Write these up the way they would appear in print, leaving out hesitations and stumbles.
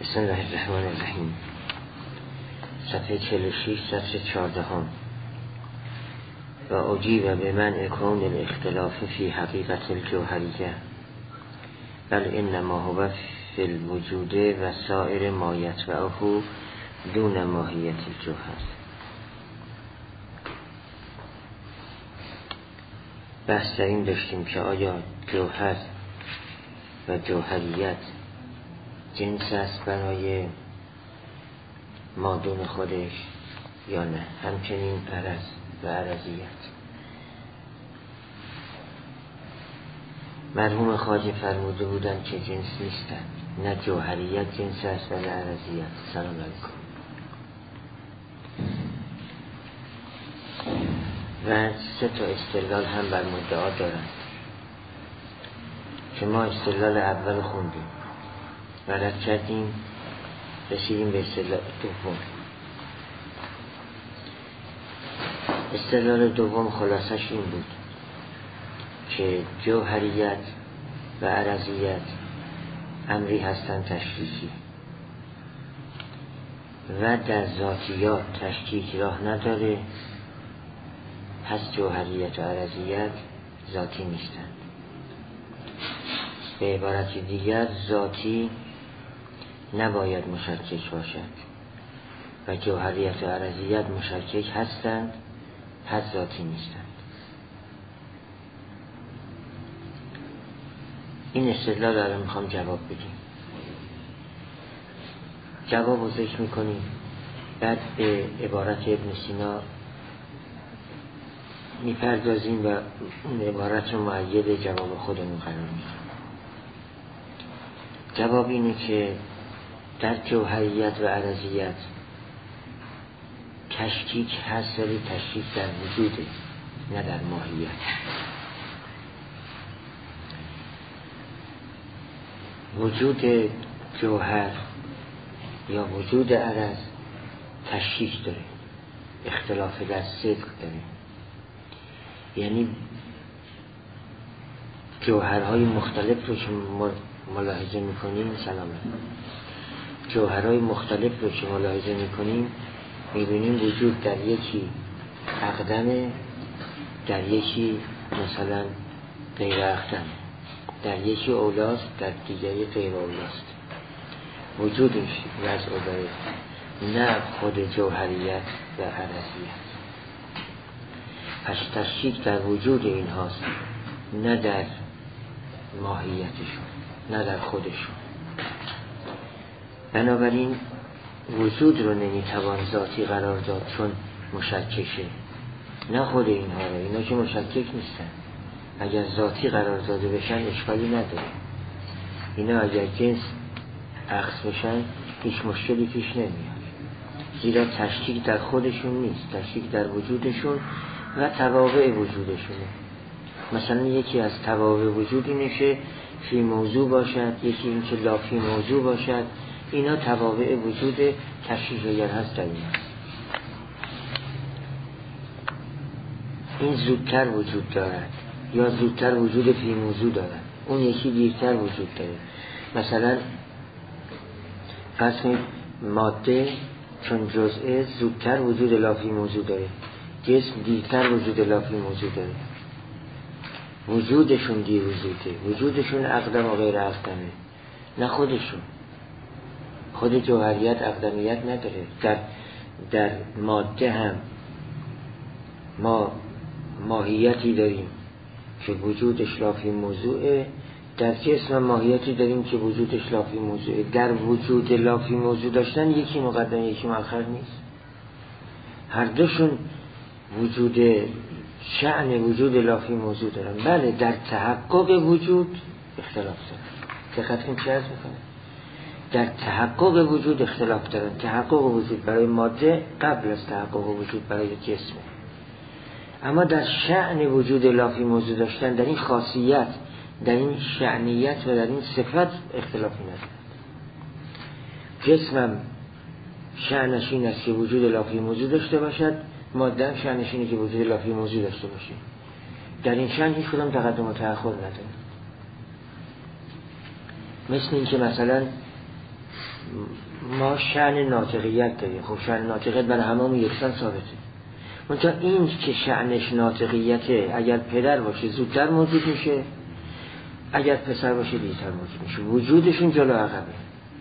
بسم الله الرحمن الرحیم. صفحه 46 سطر 14. و اجیب به منع کون الاختلاف فی حقیقت الجوهریه بل انما هو فی الوجود و سایر ما یتبعه دون ماهیت الجوهر. بحث در این داشتیم که آیا جوهر و جوهریت جنس است برای مادون خودش یا نه، همچنین عرض و عرضیت. مرحوم خواجه فرموده بودند که جنس نیستند، نه جوهریت جنس است و نه عرضیت. سلام علیکم. و 3 استدلال هم بر مدعا دارند که ما استدلال اول خوندیم و رد کردیم، رسیدیم به استدلال دوم. استدلال دوم خلاصش این بود که جوهریت و عرضیت امری هستند تشکیکی و در ذاتیات تشکیک راه نداره، پس جوهریت و عرضیت ذاتی نیستند. به عبارت دیگر ذاتی نباید مشکک باشد و جوهریت و عرضیت مشکک هستند، پس ذاتی نیستند. این استدلال رو میخوام جواب بدیم. جواب رو ذکر میکنیم، بعد به عبارت ابن سینا میپردازیم و اون عبارت رو مؤید جواب خودمون قرار میدیم. جواب اینه که در جوهریت و عرضیت تشکیک هست، ولی تشکیک در وجوده نه در ماهیت. وجود جوهر یا وجود عرض تشکیک داره، اختلاف در صدق داره. یعنی جوهرهای مختلف رو که ملاحظه میکنیم، جوهرهای مختلف رو که ملاحظه میکنیم میبینیم وجود در یکی اقدمه، در یکی مثلا غیر اقدمه، در یکی اولاست، در دیگری غیر اولاست. وجودش وضع داره، نه خود جوهریت و عرضیت. پس تشکیک در وجود این هاست، نه در ماهیتشون، نه در خودشون. بنابراین وجود رو نمیتوان ذاتی قرار داد چون مشککه، نه خود اینها رو. اینا که مشکک نیستن، اگر ذاتی قرار داده بشن اشکالی نداره. اینا اگر جنس عکس بشن هیچ مشکلی پیش نمیاد، زیرا تشکیک در خودشون نیست، تشکیک در وجودشون و توابع وجودشونه. مثلا یکی از توابع وجود اینشه فی موضوع باشد، یکی این که لا فی موضوع باشد. اینا توابع وجود تشکیک اگر هست در این زودتر وجود دارد یا زودتر وجود فی موضوع دارد، اون یکی دیرتر وجود داره. مثلا قسم ماده چون جزئه زودتر وجود لا فی موضوع داره، جسم دیرتر وجود لا فی موضوع داره. وجودشون دیر وجوده، وجودشون اقدم و غیر اقدمه، نه خودشون. خود جوهریت اقدمیت نداره. در ماده هم ما ماهیتی داریم که وجودش لا فی موضوعه، در جسم ماهیتی داریم که وجودش لا فی موضوعه. در وجود لا فی موضوع داشتن یکی مقدم یکی مؤخر نیست، هر دوشون وجود شأن وجود لا فی موضوع دارن. بله در تحقق وجود اختلاف دارن. دقیقاً چه عرض میکنه؟ در تحقق وجود اختلاف دارن. تحقق وجود برای ماده قبل از تحقق وجود برای جسمه. اما در شأن وجود لا فی موضوع داشتن، در این خاصیت، در این شأنیت و در این صفت اختلافی ندارد. جسمم شأنش این است که وجود لا فی موضوع داشته باشد، ماده هم شأنش اینه که وجود لا فی موضوع داشته باشه. در این شأن هیچ کدام تقدم و تأخر نداره. مثل این که مثلا ما شأن ناطقیت داریم. خب شأن ناطقیت برای هممون یکسان ثابته. منتها این که شأنش ناطقیته اگر پدر باشه زودتر موجود میشه، اگر پسر باشه دیرتر موجود میشه. وجودشون جلو عقبه،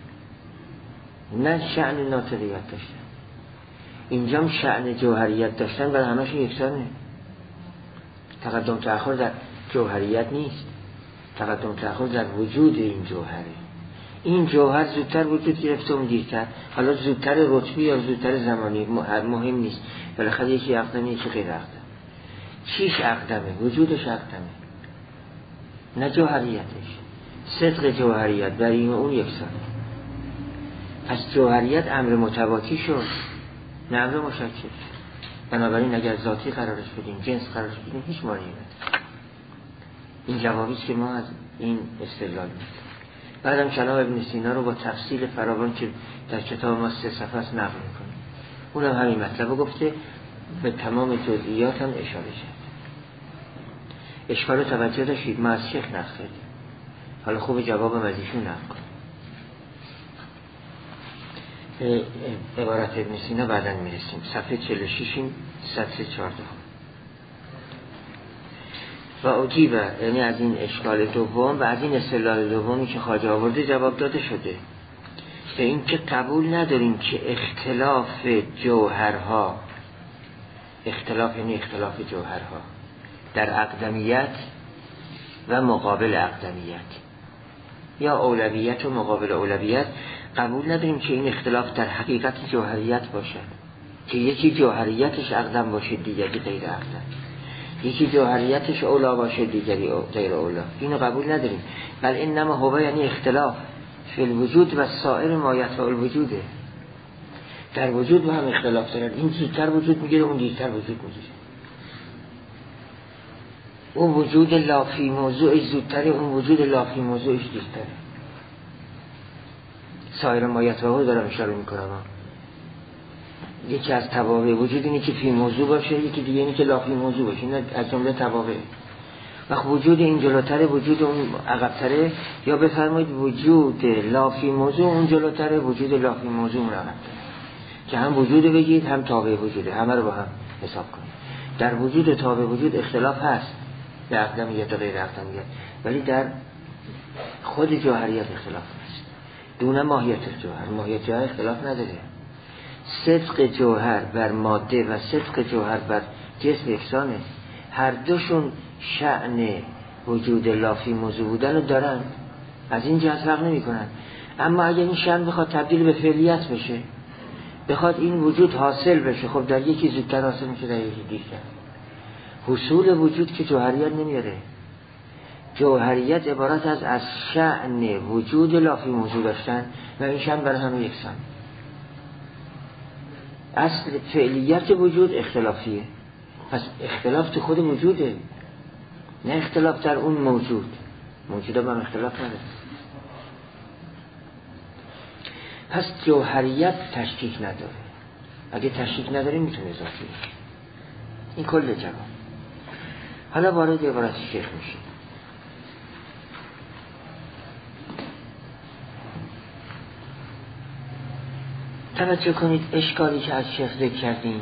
نه شأن ناطقیت داشتن. اینجا هم شأن جوهریت داشتن برای همشون یکسانه. تقدم تأخر در جوهریت نیست، تقدم تأخر در وجود این جوهره. این جوهر زودتر وجود گرفته اون دیرتر. حالا زودتر رتبی یا زودتر زمانی مهم نیست، بالاخره یکی اقدمه یکی غیر اقدم. چیش اقدمه؟ وجودش اقدمه، نه جوهریتش. صدق جوهریت در این و اون یکسانه. پس جوهریت امر متواتی شد، نه امر مشکل. بنابراین اگر ذاتی قرارش بدیم، جنس قرارش بدیم، هیچ مانعی نداره. این جوابیست که ما از این استدلال می‌کنیم. بعدم کلام ابن سینا رو با تفصیل فراوان که در کتاب ما 3 صفحه است نقل می‌کنیم. اونم همین مطلب گفته، به تمام جزئیات هم اشاره شد. اشکال توجه داشتید؟ ما از شیخ نقل کردیم، حالا خوب جواب از ایشون نقل کنیم. عبارت ابن سینا بعداً میرسیم. صفحه 46 صفحه 14. و اجیبه، یعنی از این اشکال دوم و از این استدلال دومی که خواجه آورده جواب داده شده. به این که قبول نداریم که اختلاف جوهرها، اختلاف یعنی اختلاف جوهرها در اقدمیت و مقابل اقدمیت یا اولویت و مقابل اولویت، قبول نداریم که این اختلاف در حقیقت جوهریت باشد، که یکی جوهریتش اقدم باشه دیگری غیر اقدم، یکی جوهریتش اولا باشه دیگری غیر اولا. اینو قبول نداریم. بل انما هو یعنی اختلاف فی الوجود و سایر ما یتبع الوجوده. در وجود با هم اختلاف دارن، این زودتر وجود میگیره اون دیرتر وجود میگیره. اون وجود لافی موضوعش زودتره، اون وجود لافی موضوعش دیرتره. سایر ما یتبع دارم اشاره میکنم. یکی از توابع وجود اینه که فی موضوع باشه، یکی دیگه اینه که لافی موضوع باشه. این از جمله توابع. وقت وجود این جلوتره، وجود اون عقبتره، یا بفرمایید وجود لافی موضوع اون جلوتره، وجود لافی موضوع اون عقبتره. که هم وجود بگید هم تابع وجوده، همه رو با هم حساب کنید. در وجود تابع وجود اختلاف هست، در اقدمیت و غیر اقدمیت، ولی در خود جوهریت اختلاف هست. دونه ماهیت جوهر، ماهیت جوهر اختلاف نداره. صدق جوهر بر ماده و صدق جوهر بر جسم یکسانه. هر دوشون شأن وجود لافی موضوع بودن رو دارن، از این جهت فرق نمی کنن. اما اگر این شأن بخواد تبدیل به فعلیت بشه، بخواد این وجود حاصل بشه، خب در یکی زودتر حاصل میشه، در یکی دیرتر. حصول وجود که جوهریت نمیاره. جوهریت عبارت از شأن وجود لافی موضوع داشتن و این شأن برای همه یکسان. اصل فعلیت وجود اختلافیه. پس اختلاف تو خود وجوده، نه اختلاف در اون موجود. موجود هم اختلاف نداره. پس جوهریت تشکیک نداره. اگه تشکیک نداره میتونه اضافه بشه. این کل جواب. حالا وارد عبارت شیخ میشه. توجه کنید، اشکالی که از شیخ ذکر کردیم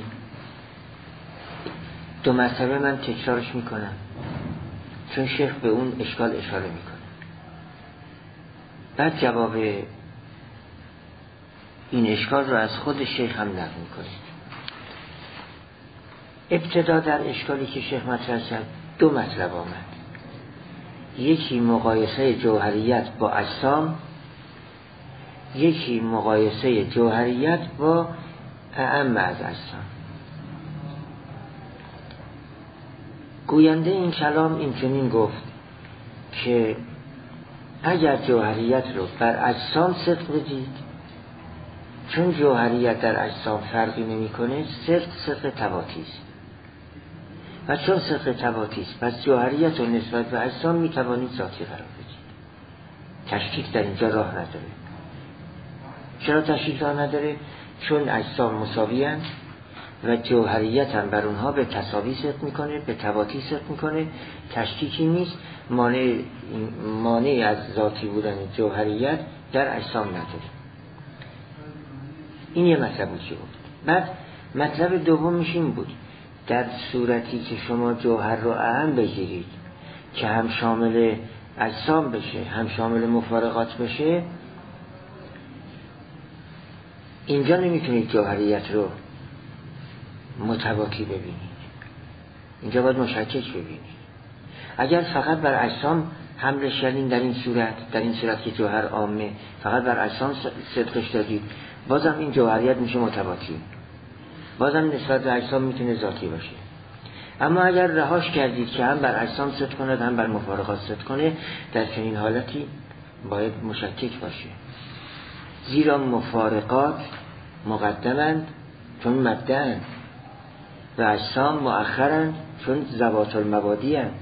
2 مرتبه من تکرارش میکنم، چون شیخ به اون اشکال اشاره میکنه. بعد جواب این اشکال رو از خود شیخ هم نقل میکنه. ابتدا در اشکالی که شیخ مطرح کرد 2 مطلب آمد. یکی مقایسه جوهریت با اجسام، یکی مقایسه جوهریت با اعم از اجسام. گوینده این کلام این چنین گفت که اگر جوهریت رو بر اجسام صدق بدید، چون جوهریت در اجسام فرقی نمی کنه، صدق تباطی است. و چون صدق تباطی است، پس جوهریت رو نسبت به اجسام می توانید ذاتی قرار بدید. تشکیک در اینجا راه نداره. چرا تشکیک راه نداره؟ چون اجسام مساوی هستند و جوهریت هم بر اونها به تساوی صدق میکنه، به تباطی صدق میکنه. تشکیکی نیست. مانع از ذاتی بودن جوهریت در اجسام نداره. این یه مطلب بود که بود. بعد مطلب دومش این بود در صورتی که شما جوهر رو اهم بگیرید که هم شامل اجسام بشه هم شامل مفارقات بشه، اینجا نمیتونید جوهریت رو متواتی ببینید، اینجا باید مشکک ببینید. اگر فقط بر اجسام حملش کردین در این صورت که جوهر عامه فقط بر اجسام صدقش دادید، بازم این جوهریت میشه متواتی، بازم نسبت به اجسام میتونه ذاتی باشه. اما اگر رهاش کردید که هم بر اجسام صدق کند هم بر مفارقات صدق کنه، در چنین حالتی باید مشکک باشه، زیرا مفارقات مقدمند چون مبدأند و اجسام مؤخرند چون ذوات المبادی اند.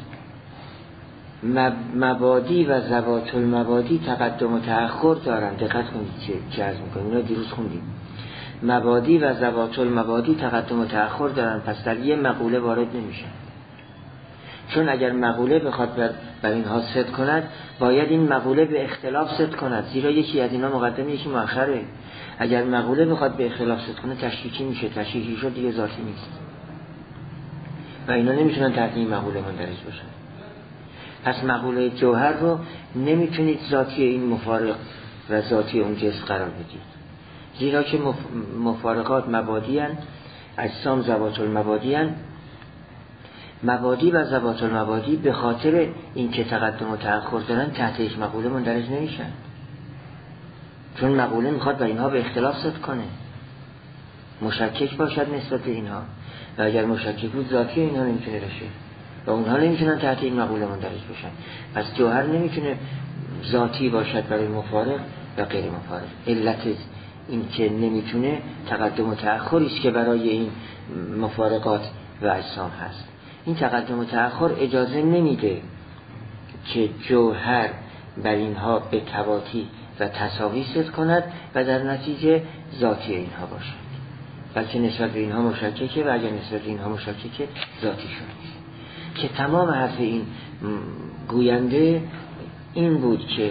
مبادی و ذوات المبادی تقدم و تأخر دارند. دقت کنید چه عرض میکنم، اینا دیروز خوندیم. مبادی و ذوات المبادی تقدم و تأخر دارند، پس در یه مقوله وارد نمیشن. چون اگر مقوله بخواد بر اینها صدق کند، باید این مقوله به اختلاف صدق کند، زیرا یکی از اینا مقدم یکی مؤخره. اگر مقوله بخواد به اختلاف صدق کنه تشکیکی میشه، تشکیکی شد دیگه ذاتی نیست و اینا نمیتونن تحت این مقوله مندرج باشن. پس مقوله جوهر رو نمیتونید ذاتی این مفارق و ذاتی اون جنس قرار بدید، زیرا که مفارقات مبادی هستند، اجسام ذوات المبادی هستند. مبادی و ذوات المبادی به خاطر این که تقدم و تأخر دارن تحت یک مقوله مندرج نمیشن، چون مقوله میخواد بر اینها به اختلاف صدق کنه، مشکک باشد نسبت به اینها، و اگر مشکک بود ذاتی اینها نمیتونه بشه و اونها نمیتونن تحت این مقوله مندرج بشن. پس جوهر نمیتونه ذاتی باشد برای مفارق و غیر مفارق. علت این که نمیتونه تقدم و تأخری است که برای این مفارقات و اجسام هست. این تقدم و تأخر اجازه نمیده که جوهر بر اینها به تواتی و تساوی صدق کند و در نتیجه ذاتی اینها باشد، بلکه نسبت به اینها مشککه و اگر نسبت به اینها مشککه ذاتی شد. که تمام حرف این گوینده این بود که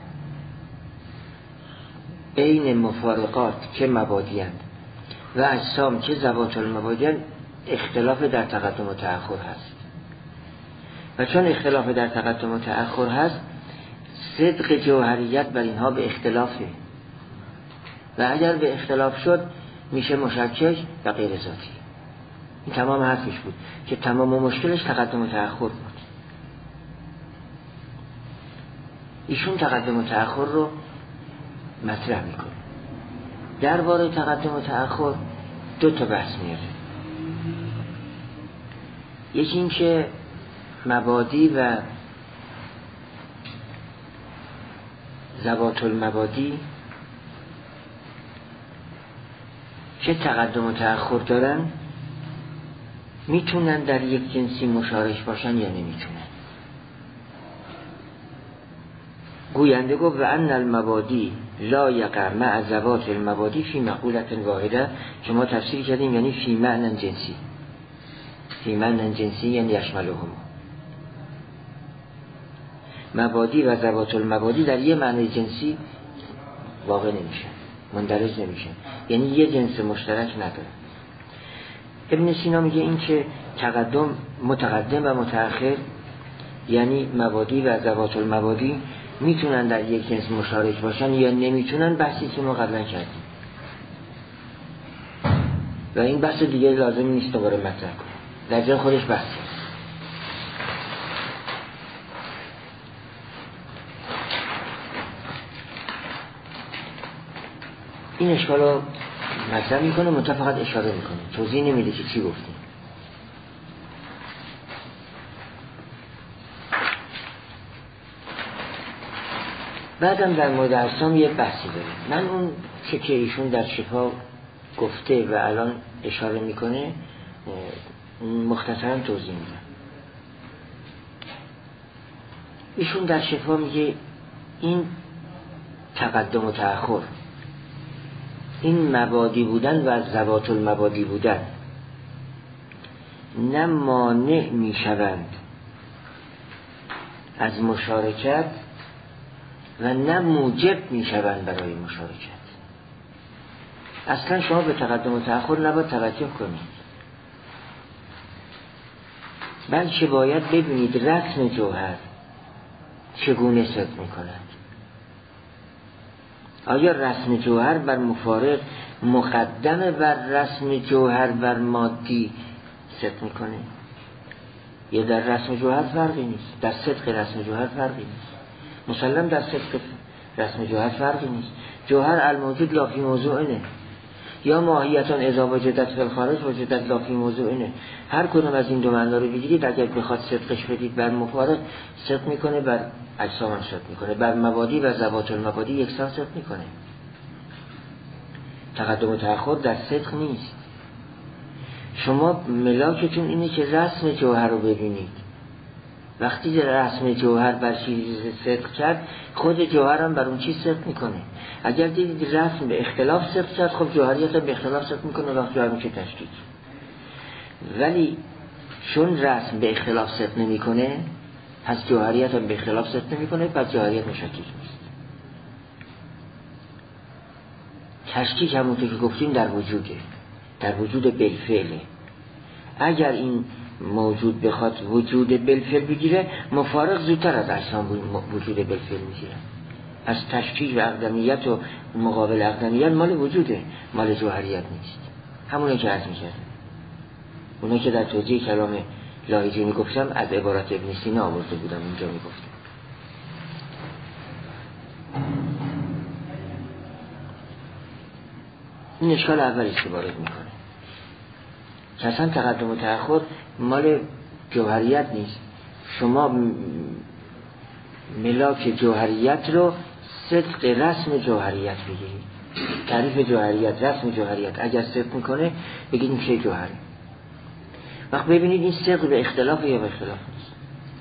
بین مفارقات که مبادی‌اند و اجسام که ذوات المبادی‌اند اختلاف در تقدم و تأخر هست، و چون اختلاف در تقدم و تأخر هست صدق جوهریت بر اینها به اختلافه و اگر به اختلاف شد میشه مشکک و غیر ذاتی. این تمام حرفش بود که تمام مشکلش تقدم و تأخر بود. ایشون تقدم و تأخر رو مطرح میکنه. درباره تقدم و تأخر دو تا بحث میاره. یکی این که مبادی و ذوات المبادی که تقدم و تأخر دارن میتونن در یک جنسی مشارک باشن یا نمیتونن. گوینده گفت و ان المبادی لا یقع مع ذوات المبادی فی مقولت واحده، که ما تفسیر کردیم یعنی فی معنی جنسی. فی معنی جنسی یعنی یشملهم. مبادی و ذوات المبادی در یه معنی جنسی واقع نمیشن، مندرج نمیشن، یعنی یه جنس مشترک نداره. ابن سینا میگه این که متقدم و متأخر یعنی مبادی و ذوات المبادی میتونن در یک جنس مشارک باشن یا نمیتونن، بحثی که ما قبلا کردیم و این بحث دیگه لازم نیست دوباره مطرح کنیم، در جای خودش بحث. این اشکال رو مطرح میکنه، منتها فقط اشاره میکنه، توضیح نمیده که چی گفتیم. بعدم در مورد اجسام یه بحثی داره. من اون که ایشون در شفا گفته و الان اشاره میکنه مختصرا توضیح میدم. ایشون در شفا میگه این تقدم و تأخر، این مبادی بودن و ذوات المبادی بودن نه مانع میشوند از مشارکت و نه موجب میشوند برای مشارکت. اصلا شما به تقدم و تأخر نباید توجه کنید، بلکه باید ببینید رسم جوهر چگونه صدق میکند. آیا رسم جوهر بر مفارق مقدمه بر رسم جوهر بر مادی صدق میکنه، یا در رسم جوهر فرقی نیست، در صدق رسم جوهر فرقی نیست، مسلم در صدق رسم جوهر فرقی نیست. جوهر الموجود لا فی موضوعه، یا ماهیتان اذا وجدت فی الخارج وجدت لا فی موضوعه. هر کدوم از این دو معنا رو بگیرید، اگر بخواد صدقش بدید بر مفارق صدق میکنه، بر اجسام هم صدق میکنه، بر مبادی و ذوات المبادی یکسان صدق میکنه. تقدم و تأخر در صدق نیست. شما ملاکتون اینه که رسم جوهر رو ببینید. وقتی رسم جوهر بر چیزی صدق کرد، خود جوهر هم بر اون چیز صدق میکنه. اگر دیدید رسم به اختلاف صدق کرد، خب جوهریت هم به اختلاف صدق میکنه، وقت جوهر میشه تشکیک. ولی چون رسم به اختلاف صدق نمیکنه، پس جوهریت هم به اختلاف صدق نمیکنه، پس جوهریت مشکک نیست. تشکیک همونطور که گفتیم در وجوده، در وجود بالفعله. اگر این موجود بخواد وجود بالفعل بگیره، مفارق زودتر از اجسام وجود بالفعل میگیره. پس تشکیک و اقدمیت و مقابل اقدمیت مال وجوده، مال جوهریت نیست. همونه که عرض میکردم، اونه که در توجیه کلام لاهیجانی گفتم از عبارت ابن سینا آورده بودم، اینجا میگفتم. این اشکال اولی که وارد میکنه که اصلا تقدم و تأخر مال جوهریت نیست. شما ملاک جوهریت رو صدق رسم جوهریت بگیرید. تعریف جوهریت، رسم جوهریت اگر صدق میکنه بگید میشه جوهری. وقت ببینید این صدق به اختلاف یا به اختلاف نیست.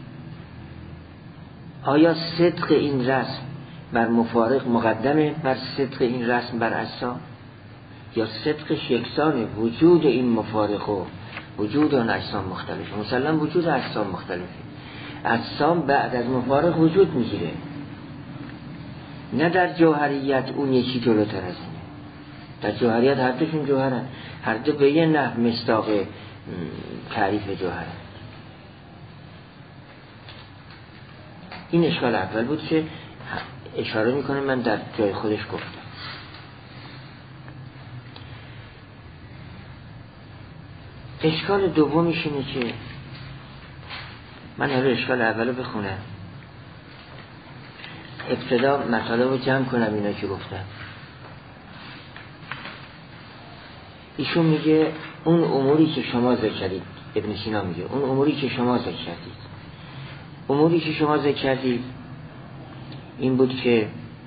آیا صدق این رسم بر مفارق مقدمه بر صدق این رسم بر اجسام، یا صدقش یکسانه؟ وجود این مفارق و وجود آن اجسام مختلفه. مثلا وجود اجسام مختلفه، اجسام بعد از مفارق وجود میگیره، نه در جوهریت اون یکی جلوتر از اینه. در جوهریت هر دوشون جوهرن، هر دو به یه نحو مصداق تعریف جوهرن. این اشکال اول بود که اشاره میکنه، من در جای خودش گفتم. اشکال دومیش اینه که من حالا اشکال اولو بخونم، ابتدا مطالب رو جمع کنم اینا که گفتم. ایشون میگه اون اموری که شما ذکر کردید، ابن سینا میگه اون اموری که شما ذکر کردید، اموری که شما ذکر کردید این بود که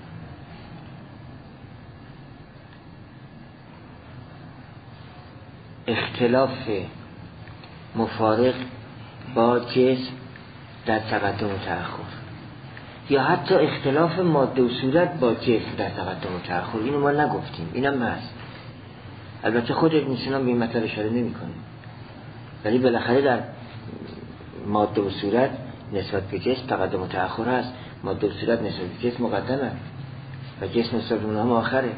اختلاف مفارق با جسم در تقدم و تأخر، یا حتی اختلاف ماده و صورت با جسم در تقدم و تأخر. اینو ما نگفتیم، اینم هست. البته خود ابن سینا به این مطلب اشاره نمی‌کنه، ولی بالاخره در ماده و صورت نسبت به جسم تقدم و تأخر هست. ماده و صورت نسبت به جسم مقدمه و جسم نسبت به اونها مؤخره.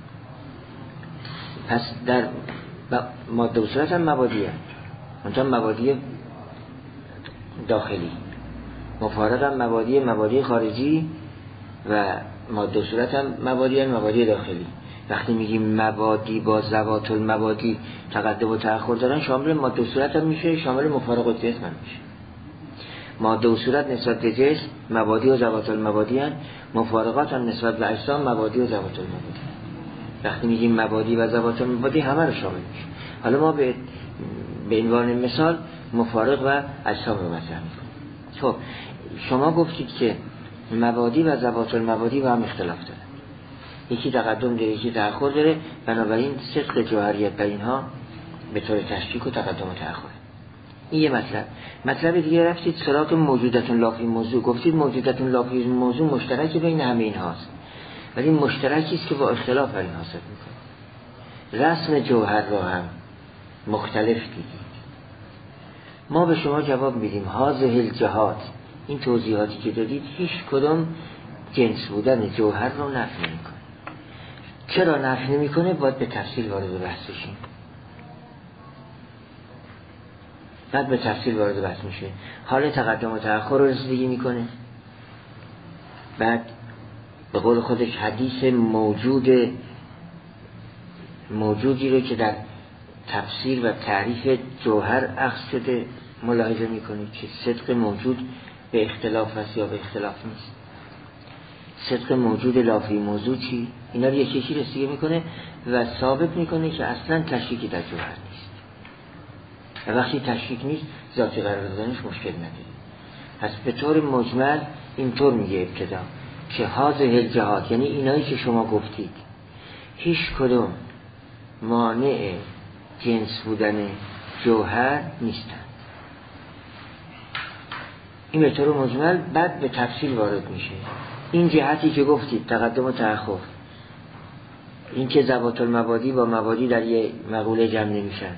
پس در ماده و صورت هم مبادی هست، اونجا مبادی داخلی، مفارق هم مبادی خارجی و ماده و صورت هم مبادی داخلی. وقتی میگیم مبادی با ذوات المبادی تقدم و تأخر دارن، شامل ماده و صورت هم میشه، شامل مفارق و جسم هم میشه. ماده و صورت نسبت به جسم مبادی و ذوات المبادی هست، مفارقات هم نسبت به اجسام مبادی و ذوات المبادی. وقتی میگیم مبادی و ذوات المبادی همه رو شامل میشه. حالا ما به عنوان مثال مفارق و اجسام رو مطرح میکنیم. خب شما گفتید که مبادی و ذوات المبادی با هم اختلاف دارن، یکی تقدم داره یکی تأخر داره، بنابراین صدق جوهریت بر اینها به طور تشکیک و تقدم و تأخر. این یه مطلب دیگه رفتید سراغ موجودتون لا فی موضوع، گفتید موجودتون لا فی موضوع مشترک بین همه اینهاست، ولی مشترکی است که با اختلاف بر اینها صدق میکنه. رسم جوهر را هم مختلف دیدید. ما به شما جواب میدیم هذه الجهات، این توضیحاتی که دادید هیچ کدوم جنس بودن جوهر رو نفی نمی‌کنه. چرا نفی نمیکنه؟ باید به تفصیل وارد بحث بشیم. بعد به تفصیل وارد بحث میشه. حال تقدم و تأخر رو رسیدگی میکنه. بعد به قول خودش حدیث موجودی رو که در تفسیر و تعریف جوهر اخذ شده ملاحظه میکنید که صدق موجود به اختلاف هست یا به اختلاف نیست. صدق موجود لافی موضوع چی؟ اینا رو یکی یکی رسیدگی میکنه و ثابت میکنه که اصلا تشریکی در جوهر نیست و وقتی تشریک نیست ذاتی قرار دادنش مشکل نداره. پس به طور مجمل اینطور میگه ابتدا که هذه الجهات، یعنی اینایی که شما گفتید هیچ کدوم مانع جنس بودن جوهر نیستن. این به طور مجمل. بعد به تفصیل وارد میشه. این جهتی که گفتید تقدم و تأخر، این که ذوات المبادی با مبادی در یه مقوله جمع نمیشن،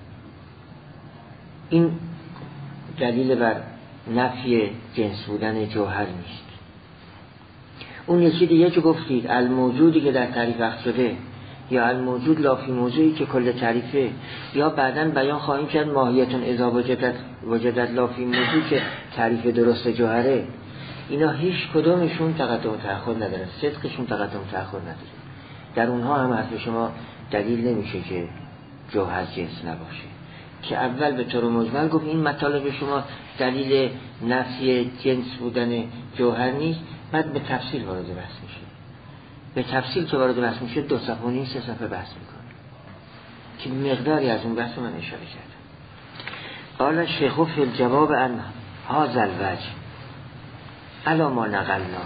این دلیل بر نفی جنس بودن جوهر نیست. اون یکی دیگه که گفتید الموجودی که در تعریف اخذ شده یا الموجود لافی موضوعی که کل تعریفه، یا بعداً بیان خواهیم کرد ماهیتون اذا وجدت لافی موضوع که تعریف درست جوهره، اینا هیچ کدومشون تقدم و تأخر نداره، صدقشون تقدم و تأخر نداره. در اونها هم حرف شما دلیل نمیشه که جوهر جنس نباشه، که اول به طور مجمل گفت این مطالب شما دلیل نفی جنس بودن جوهر نیست. بعد به تفصیل وارد بحث میشه. به تفصیل که وارد بحث میشه 2 صفحه و نیم 3 صفحه بحث میکنه که مقداری از اون بحث من اشاره کردم. قال شیخ فی الجواب عن هذا الوجه علی ما نقلنا.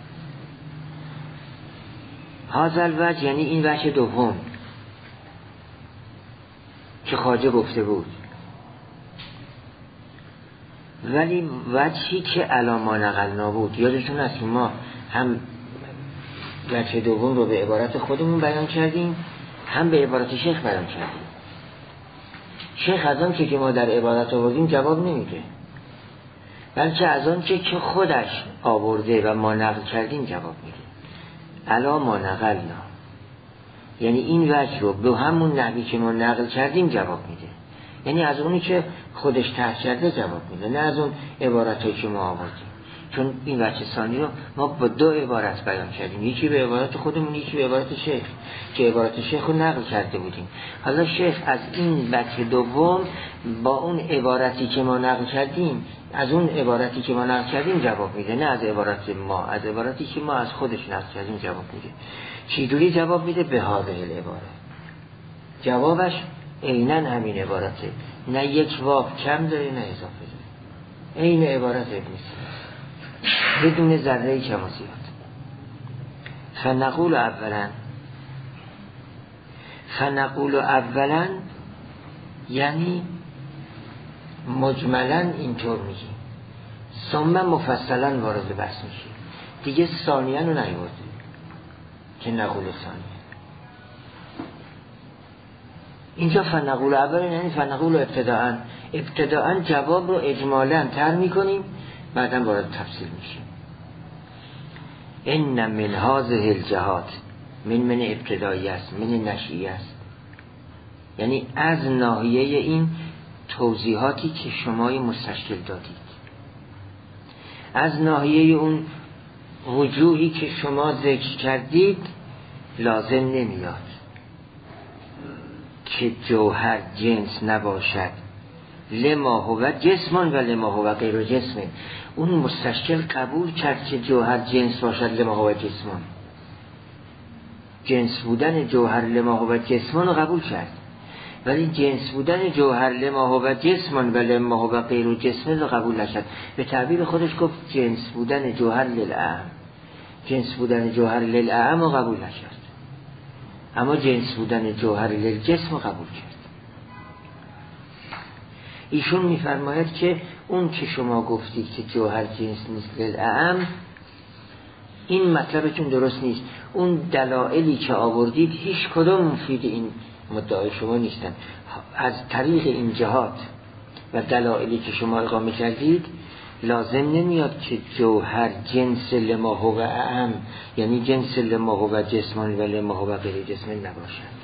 هذا الوجه یعنی این وجه دوم که خواجه گفته بود، ولی وجهی که علی ما نقلنا بود. یادتون هست ما هم وجه دوم رو به عبارت خودمون بیان کردیم، هم به عبارت شیخ بیان کردیم. شیخ از آن که ما در عبارت آوردیم جواب نمیده، بلکه از آن که خودش آورده و ما نقل کردیم جواب میده. علا ما نقلنا، یعنی این وجه رو به همون نحوی که ما نقل کردیم جواب میده، یعنی از اونی که خودش طرح کرده جواب میده، نه از اون عبارتی که ما آوردیم. چون این وجه ثانی رو ما با 2 عبارت بیان کردیم، یکی به عبارت خودمون، یکی به عبارت شیخ، که عبارت شیخ رو نقل کرده بودیم. حالا شیخ از این وجه دوم با اون عبارتی که ما نقل کردیم، از اون عبارتی که ما نقل کردیم جواب میده، نه از عبارت ما، از عبارتی که ما از خودش نقل کردیم جواب میده. چجوری جواب میده؟ به هذه العباره. جوابش عیناً همین عبارته، نه یک واو کم داره نه اضافه داره، عین عبارت ابن سینا بدون ذره کم و زیاد. فنقول اولا یعنی مجملا اینطور میگیم، ثم مفصلا وارد بحث میشیم. دیگه ثانیه رو نیورده که نقول ثانیه. اینجا فنقول اولا یعنی فنقول ابتداءً جواب رو اجمالاً طرح میکنیم، بعداً وارد تفصیل میشیم. ان من هذه الجهات، من ابتدایی است، من نشئی است، یعنی از ناحیه این توضیحاتی که شما مستشکل دادید، از ناحیه اون وجوهی که شما ذکر کردید لازم نمیاد که جوهر جنس نباشد. لما هو جسمان و لما هو غیر جسم. اون مستشکل قبول کرد که جوهر جنس باشد، لما هو جسمان، جنس بودن جوهر لما هو جسمان رو قبول کرد، ولی جنس بودن جوهر لما هو جسمان و لما هو غیر جسم رو قبول نکرد. به تعبیر خودش گفت جنس بودن جوهر للعام، جنس بودن جوهر للعام رو قبول نکرد، اما جنس بودن جوهر للجسم رو قبول کرد. ایشون میفرماید که اون که شما گفتید که جوهر جنس نیست للعام، این مطلبتون درست نیست. اون دلایلی که آوردید هیچ کدام مفید این مدعای شما نیستن. از طریق این جهات و دلایلی که شما اقامه کردید لازم نمیاد که جوهر جنس لما هو اعم، یعنی جنس لما هو جسمانی و لما هو غیر جسمانی نباشد.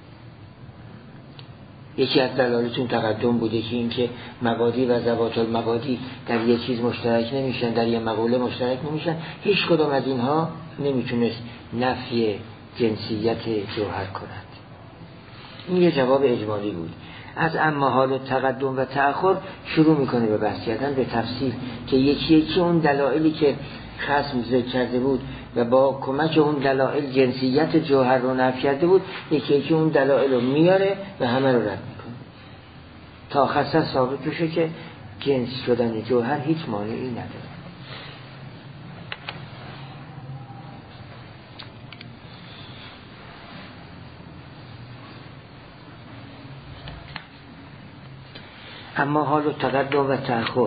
یکی از دلایلتون تقدم بوده که اینکه مبادی و ذوات المبادی در یک چیز مشترک نمیشن، در یک مقوله مشترک نمیشن. هیچ کدام از اینها نمیتونست نفی جنسیت جوهر کند. این یه جواب اجمالی بود. از اما حال تقدم و تأخر شروع میکنه به بحث کردن به تفصیل که یکی یکی اون دلایلی که خصم ذکر کرده بود و با کمک اون دلایل جنسیت جوهر رو نفی کرده بود، یکی یکی اون دلایل رو میاره و همه رو رد میکنه تا خاصه ثابت بشه که جنس شدن جوهر هیچ مانعی نداره. اما حال تقدم و تأخر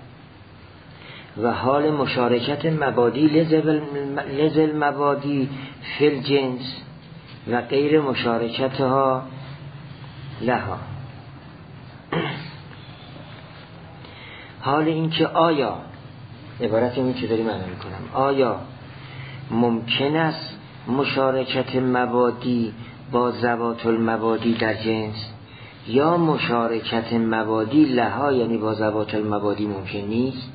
و حال مشارکت مبادی لزل مبادی فی الجنس و غیر مشارکتها لها. حال این که آیا، عبارت این چه داری معنی میکنم، آیا ممکن است مشارکت مبادی با ذوات المبادی در جنس یا مشارکت مبادی لها یعنی با ذوات المبادی ممکن نیست؟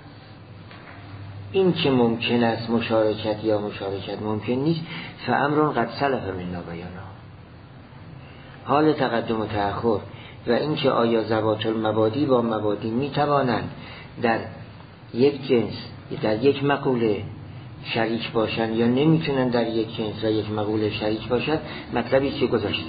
این که ممکن است مشارکت یا مشارکت ممکن نیست فامر قد سلف منا بیانه. حال تقدم و تأخر و این که آیا ذوات المبادی با مبادی می توانند در یک جنس در یک مقوله شریک باشند یا نمیتونن در یک جنس و یک مقوله شریک باشند، مطلبی که گذاشته.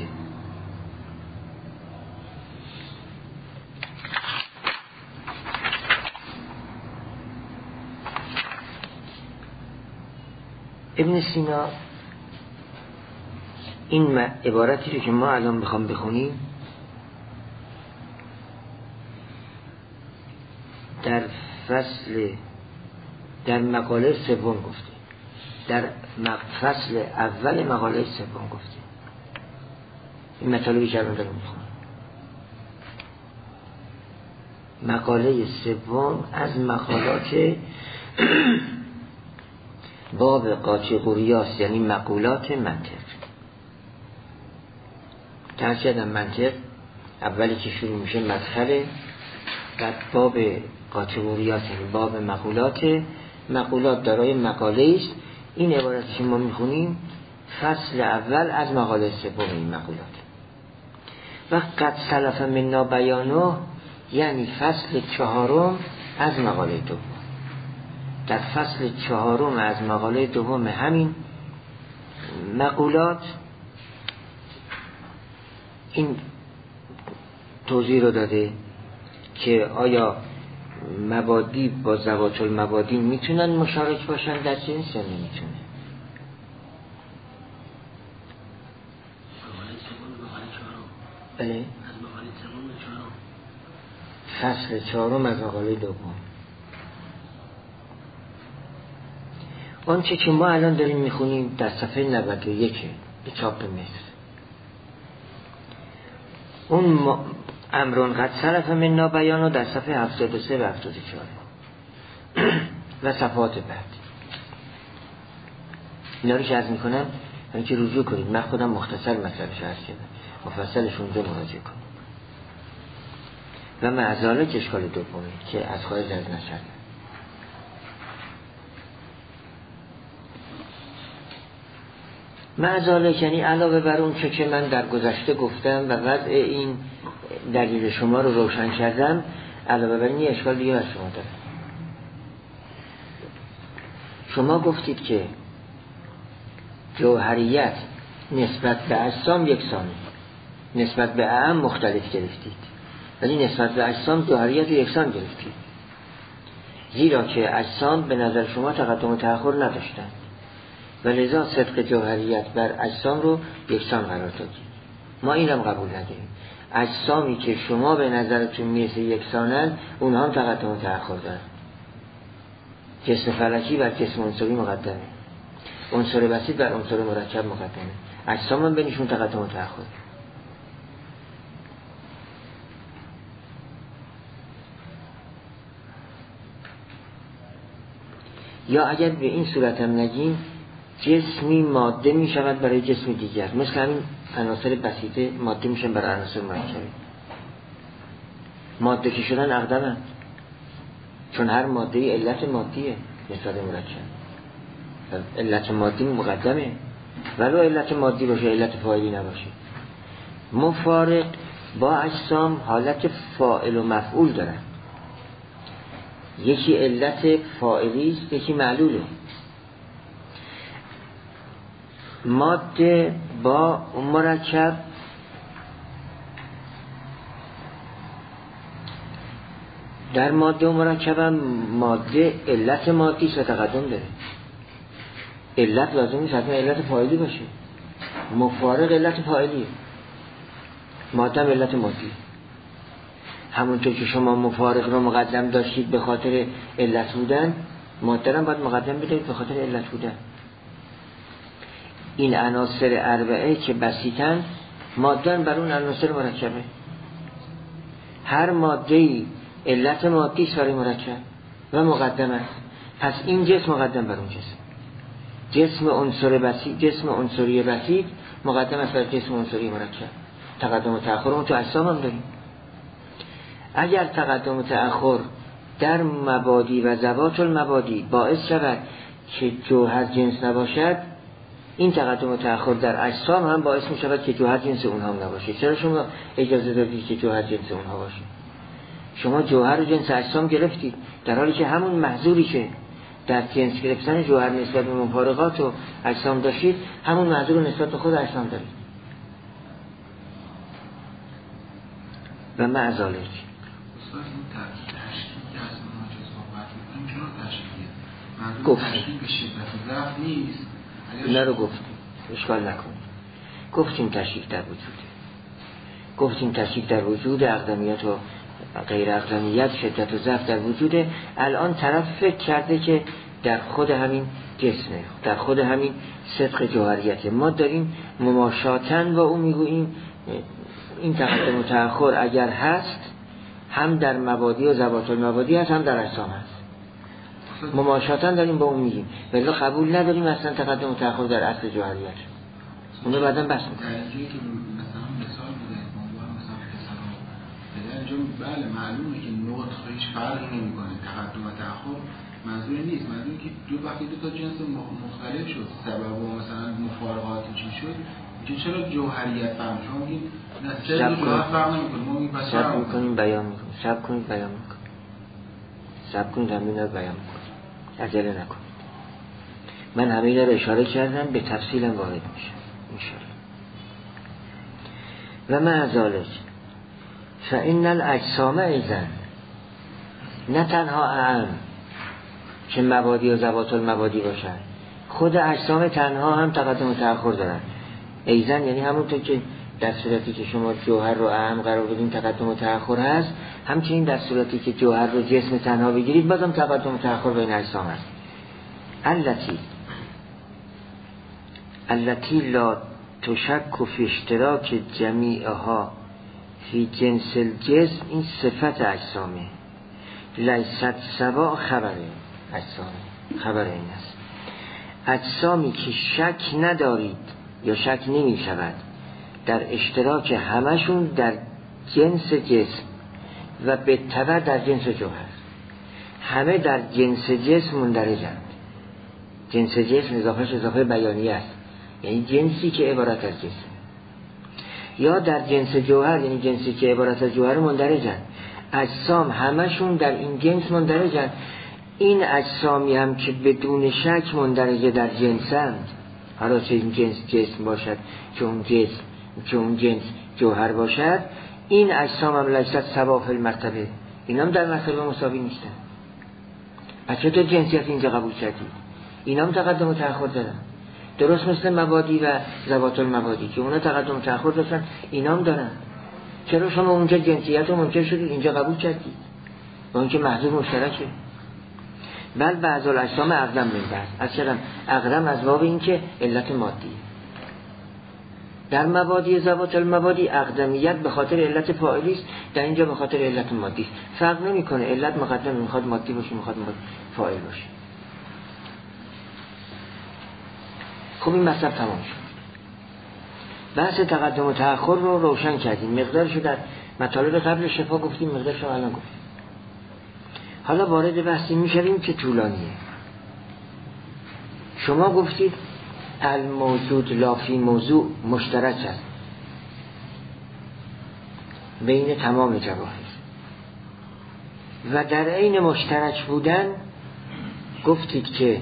ابن سینا این عبارتی رو که ما الان بخوام بخونیم در در مقاله سوم گفته، در فصل اول مقاله سوم گفته. این مطالبی که الان دارم میخونم مقاله سوم از مقالات باب قاطع یعنی مقولات منطق. ترجیحاً منطق اولی که شروع میشه مدخله، بعد باب قاطع یعنی باب مقولات دارای مقاله است. این عبارتی که ما میخونیم فصل اول از مقاله سوم این مقولات. و قد سلف منا بیانه یعنی فصل چهارم از مقاله دوم. در فصل چهارم از مقاله دوم همین مقولات این توضیح رو داده که آیا مبادی با ذوات المبادی میتونن مشارک باشن در جنس یا نمیتونه. بله، فصل چهارم از مقاله دوم. آنچه که ما الان داریم میخونیم در صفحه 91 به چاپ مصر، اون امرون قد سلف منا بیانو در صفحه 73 و 74 و صفحات بعد. اینا رو که عرض میکنم همین که رجوع کنید. من خودم مختصر مطلبش عرض کردم، مفصلش اونجا مراجعه کنید. و معذاله که اشکال دومی که از خارج از نشد. معذاله یعنی علاوه بر اون که من در گذشته گفتم و وضع این دلیل شما رو روشن کردم، علاوه بر این اشکال دیگه از شما دارم. شما گفتید که جوهریت نسبت به اجسام یکسانه، نسبت به اعم مختلف گرفتید، ولی نسبت به اجسام جوهریت یکسان گرفتید، زیرا که اجسام به نظر شما تقدم و تأخر نداشتند و لذا صدق جوهریت بر اجسام رو یکسان قرار دادید. ما اینم قبول نداریم. اجسامی که شما به نظرتون میرسه یکسانن، اونها هم تقدم و تأخر دارن. جسم فلکی بر جسم عنصری مقدمه، عنصر بسیط بر عنصر مرکب مقدمه، اجسام هم بینشون تقدم و تأخر. یا اگر به این صورت هم نگیم جسمی ماده می شود برای جسم دیگر، مثل همین عناصر بسیطه ماده میشن برای عناصر مرکبه. ماده که شدن اقدمند، چون هر ماده علت مادیه نسبت مرکب. علت مادی مقدمه، ولو علت مادی باشه علت فاعلی نباشه. مفارق با اجسام حالت فاعل و مفعول دارن، یکی علت فاعلی است یکی معلوله. ماده با مرکب در ماده و مرکب هم ماده علت مادی است و تقدم داره. علت لازم نیست حتما علت فاعلی باشه. مفارق علت فاعلیه، ماده هم علت مادی. همونطور که شما مفارق رو مقدم داشتید به خاطر علت بودن، ماده هم باید مقدم بدهید به خاطر علت بودن. این عناصر اربعه که بسیطن ماده‌ن بر اون عناصر مرکبه. هر ماده‌ای علت مادی است برای مرکب و مقدم است. پس این جسم مقدم بر اون جسم. جسم عنصر بسیط، جسم عنصری بسیط مقدم است بر جسم عنصری مرکب. تقدم و تأخر اون تو اجسام هم داریم. اگر تقدم و تأخر در مبادی و ذوات المبادی باعث شود که جوهر جنس نباشد، این تقدم و تأخر در اجسام هم باعث می شود که جوهر جنس اونها نباشه. چرا شما اجازه دادید که جوهر جنس اونها باشه؟ شما جوهر و جنس اجسام گرفتید، در حالی که همون محظوری که در جنس گرفتن جوهر نسبت به مفارقات و اجسام داشتید، همون محظور نسبت به خود اجسام دارید. و معذالک گفتیم به شدت ضعف نیست. نه رو گفتیم، اشکال نکنید. گفتیم تشریک در وجوده، گفتیم تشریک در وجود، اقدمیت و غیر اقدمیت، شدت و ضعف در وجوده. الان طرف فکر کرده که در خود همین جسمه، در خود همین صدق جوهریت ما داریم مماشاتن و اون میگوییم این تقدم و تأخر اگر هست هم در مبادی و ذوات المبادی هست هم در اجسام هست. مماشاتن داریم با اون میگیم، ولی قبول نداریم اصلا تقدم و تأخر در اصل جوهریت. اونو بعداً بحث می‌کنیم. در اینجایی که مثلا مثال بزنید، موضوع مثلا اتصال در اینجا بله معلومه که نطق هیچ فرقی نمی‌کنه، تقدم و تأخر منظور نیست. منظور که وقتی دو تا جنس مختلف شد سبب و مثلا مفارقات چی شد، که چرا جوهریت فرق شما میگید نه چرا جوهر فرق نمی‌کنه؟ ما میگیم پس شب می‌کنیم بیان می‌کنیم، شب کنید بیان می‌کنیم، شب کنید همین رو بیان می‌کنیم، عجله نکنید. من همه اینا رو اشاره کردم، به تفصیلم وارد میشم انشاءالله. و مع ذلک فإن الاجسام ایضا، نه تنها اعم که مبادی و ذوات المبادی باشن، خود اجسام تنها هم تقدم و تأخر دارن. ایضا یعنی همونطور که در صورتی که شما جوهر رو اعم قرار بدین تقدم و تأخر هست، همچنین در صورتی که جوهر رو جسم تنها بگیرید بازم تقدم و تأخر بین اجسام هست. التي لا تشک فی اشتراک جمیعها فی جنس الجسم، این صفت اجسامه. لیست سوا خبره اجسامه، خبر این است اجسامی که شک ندارید یا شک نمی شود در اشتراک همشون در جنس جسم و به تبع در جنس جوهر، همه در جنس جسم مندرجند. جنس جسم اضافه بیانیه است، یعنی جنسی که عبارت از جسم، یا در جنس جوهر یعنی جنسی که عبارت از جوهر مندرجند. اجسام همشون در این جنس مندرجند. این اجسامی هم که بدون شک مندرجه در جنسند، حالا چه این جنس جسم باشد چه اون جنس جوهر باشد، این اجسام هم لیست سوا فی المرتبه، این هم در مرتبه مساوی نیستن. پس چطور جنسیت اینجا قبول کردید؟ این هم تقدم و تأخر دارن، درست مثل مبادی و ذوات المبادی که اونا تقدم و تأخر داشتن این هم دارن. چرا شما اونجا جنسیت رو منکر شدید اینجا قبول کردید؟ با اینکه محضور مشترکه. بل بعض الاجسام اقدم من بعض، از چرا اقدم از باب این که علت مادی. در مبادی ذوات المبادی اقدمیت به خاطر علت فاعلی است، در اینجا به خاطر علت مادی است. فرق نمیکنه علت مقدم میخواد مادی باشه میخواد فاعل باشه. خب این مطلب تمام شد. بحث تقدم و تأخر رو روشن کردیم، مقدارشو در مطالب قبل شفا گفتیم، مقدارشو الان گفتیم. حالا وارد بحثی میشویم که طولانیه. شما گفتید الموجود لا فی موضوع مشترک است بین تمام جواهر و در عین مشترک بودن گفتید که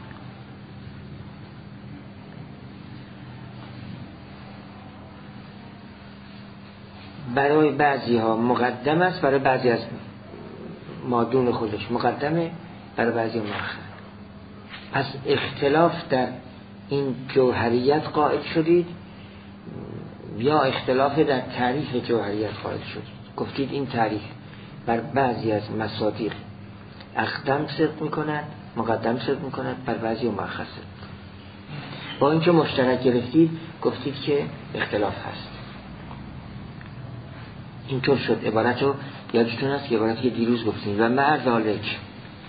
برای بعضی ها مقدم است، برای بعضی از مادون خودش مقدمه، برای بعضی مؤخر. پس اختلاف در این جوهریت قائل شدید یا اختلاف در تعریف جوهریت قائل شدید. گفتید این تعریف بر بعضی از مصادیق اقدم صدق میکند، مقدم صدق میکند، بر بعضی مؤخر صدق میکند. با اینکه مشترک گرفتید گفتید که اختلاف هست. اینطور شد. عبارت رو یادتون هست که عبارتی که دیروز گفتیم و مع ذالک،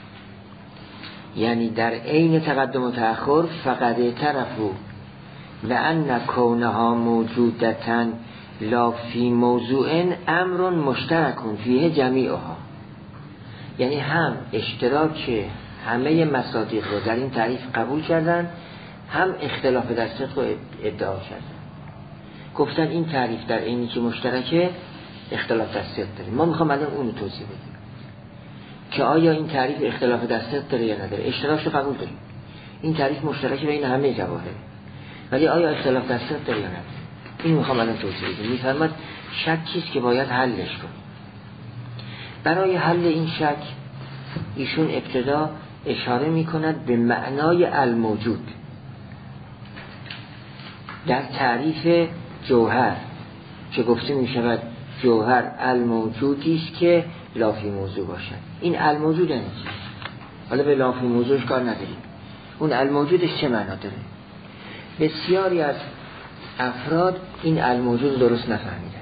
یعنی در عین تقدم و تأخر فقط اعترفوا لأن کونها موجودتا لا فی موضوع امر مشترک فیه جمیعها، یعنی هم اشتراک همه مصادیق رو در این تعریف قبول کردن، هم اختلاف در صدق رو ادعا کردن. گفتن این تعریف در عینی که مشترکه اختلاف در صدق داره. ما میخوام الان اونو توضیح بدیم که آیا این تعریف اختلاف در صدق داره یا نداره. اشتراکش رو قبول داریم، این تعریف مشترکه بین همه جواهر، ولی آیا اختلاف در صدق داره یا نداره، این میخوام الان توضیح بدیم. میفرماد شکی است که باید حلش کنیم. برای حل این شک ایشون ابتدا اشاره میکند به معنای الموجود در تعریف جوهر که گفته میشود جوهر الموجودی است که لا فی موضوع باشد. این الموجود یعنی چی؟ حالا به لا فی موضوعش کار نداریم. اون الموجودش چه معنا داره؟ بسیاری از افراد این الموجود درست نفهمیدن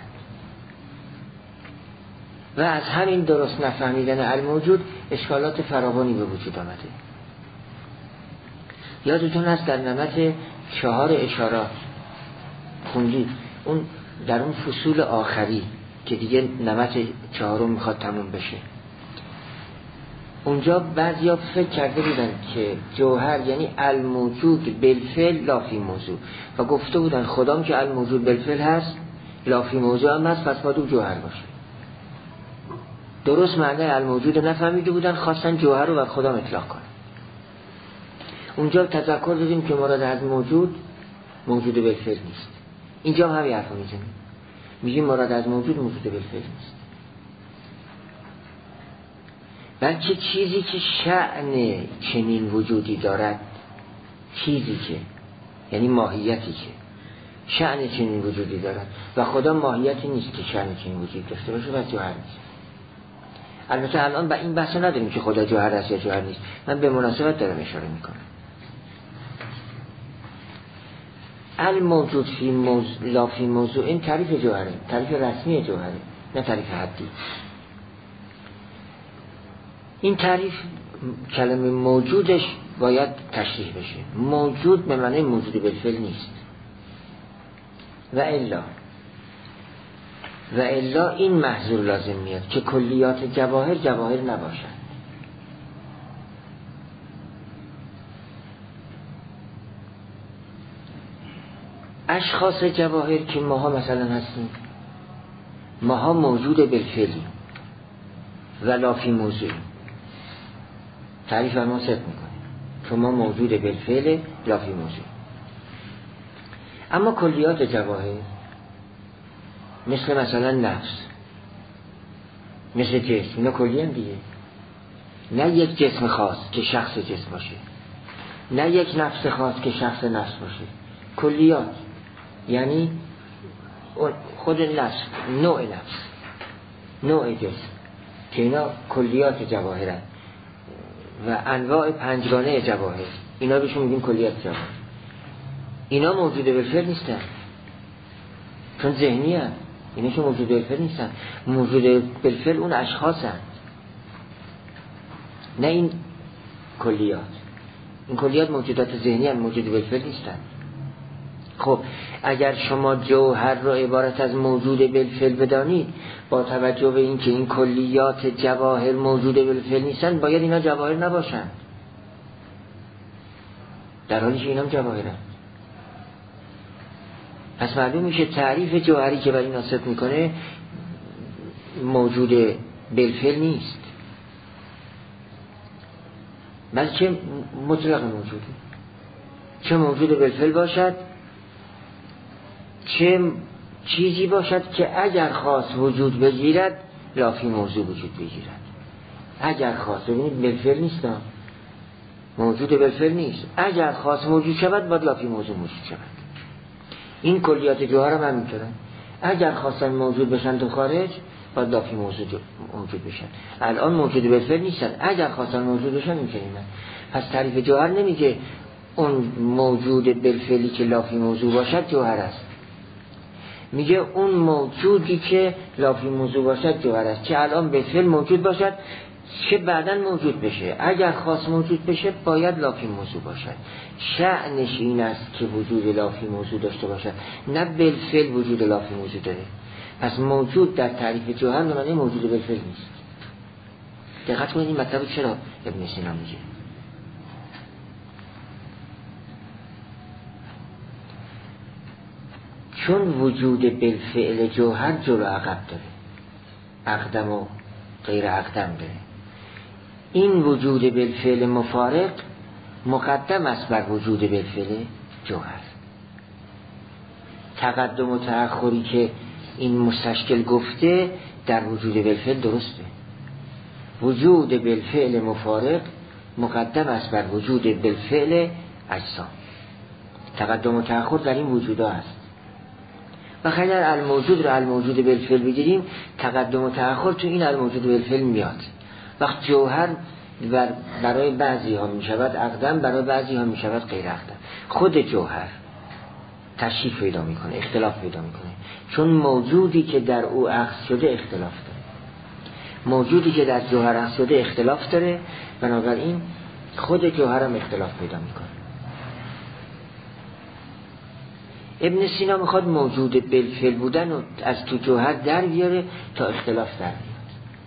و از همین درست نفهمیدن الموجود اشکالات فراوانی به وجود آمده. یادتون هست در نمط 4 اشارات خوندید، اون در اون فصول آخری که دیگه نمط 4 میخواد تموم بشه، اونجا بعضیا فکر کرده بودن که جوهر یعنی الموجود بالفعل لا فی موضوع و گفته بودن خدام که الموجود بالفعل هست لا فی موضوع هم هست، پس باید اون جوهر باشه. درست معنی الموجود نفهمیده بودن، خواستن جوهر رو بر خدا اطلاق کنن. اونجا تذکر دادیم که مراد از موجود بالفعل نیست. اینجا هم همین حرفو میزنیم، میگیم مراد از موجود بالفعل نیست، بلکه چیزی که شأن چنین وجودی دارد، چیزی که یعنی ماهیتی که شأن چنین وجودی دارد و خدا ماهیتی نیست که شأن چنین وجود داشته باشه و جوهر نیست. البته الان با این بحث نداریم که خدا جوهر است یا جوهر نیست، من به مناسبت دارم اشاره میکنم. الموجود فی لا فی موضوع این تعریف جوهره، تعریف رسمی جوهره، نه تعریف حدی. این تعریف کلمه موجودش باید تشریح بشه. موجود به معنی موجود بالفعل نیست. و الا این محظور لازم میاد که کلیات جواهر نباشد. اشخاص جواهر که ماها مثلا هستیم، ماها موجود بالفعلی و لا فی موضوع، تعریف ما صدق میکنیم که ما موجود بالفعل لا فی موضوع. اما کلیات جواهر مثل نفس، مثل جسم، اینا کلی هم دیگه، نه یک جسم خاص که شخص جسم باشه، نه یک نفس خاص که شخص نفس باشه. کلیات یعنی خود نفس، نوع جسم که اینا کلیات جواهرن و انواع 5گانه جواهر، اینا بهشون میگیم کلیات جواهر. اینا موجود بالفعل نیستن چون ذهنی هستن، اینا که موجود بالفعل نیستن. موجود بالفعل اون اشخاص هستن، نه این کلیات. این کلیات موجودات ذهنی هستن، موجود بالفعل نیستن. خب اگر شما جوهر رو عبارت از موجود بالفعل بدانید، با توجه به اینکه این کلیات جواهر موجود بالفعل نیستن، باید اینا جواهر نباشن، در حالی که اینا هم جواهرن. پس معلوم میشه تعریف جوهری که برای ناسب میکنه موجود بالفعل نیست، بلکه مطلق موجوده. چه موجود بالفعل باشد، چه چیزی باشد که اگر خواست وجود بگیرد لافی موضوع وجود بگیرد. اگر خواست، ببینید بالفعل نیست، موجود بالفعل نیست، اگر خواست موجود شود باید لافی موضوع موجود شود. این کلیات جوهر هم همینطورن، اگر خواستن موجود بشن تو خارج باید لافی موجود بشن. الان موجود بالفعل نیستن، اگر خواستن موجود بشن میتونن. پس تعریف جوهر نمیگه اون موجود بالفعلی که لافی موضوع باشد جوهر است، میگه اون موجودی که لافی موضوع باشد جوهر است، که الان بالفعل موجود باشد چه بعداً موجود بشه. اگر خواست موجود بشه باید لافی موضوع باشد. شأنش این است که وجود لافی موضوع داشته باشد، نه بالفعل وجود لافی موضوع داره. پس موجود در تعریف جوهر معنی موجود بالفعل نیست. دقت کنید این مطلب چرا ابن سینا میگه. چون وجود بالفعل جوهر جلو عقب داره، اقدم و غیر اقدم داره. این وجود بالفعل مفارق مقدم است بر وجود بالفعل جوهر. تقدم و تأخری که این مستشکل گفته در وجود بالفعل درسته. وجود بالفعل مفارق مقدم است بر وجود بالفعل اجسام. تقدم و تأخر در این وجودا هست. و اگر الموجود رو الموجود بالفعل بگیریم، تقدم و تأخر تو این الموجود بالفعل میاد. وقت جوهر برای بعضی ها می شود اقدم، برای بعضی ها می شود غیر اقدم. خود جوهر تشریف پیدا میکنه، اختلاف پیدا میکنه، چون موجودی که در او اخذ شده اختلاف داره. موجودی که در جوهر اخذ شده اختلاف داره، بنابراین خود جوهر هم اختلاف پیدا میکنه. ابن سینا میخواد موجود بالفعل بودن و از تو جوهر در بیاره تا اختلاف در بیاره.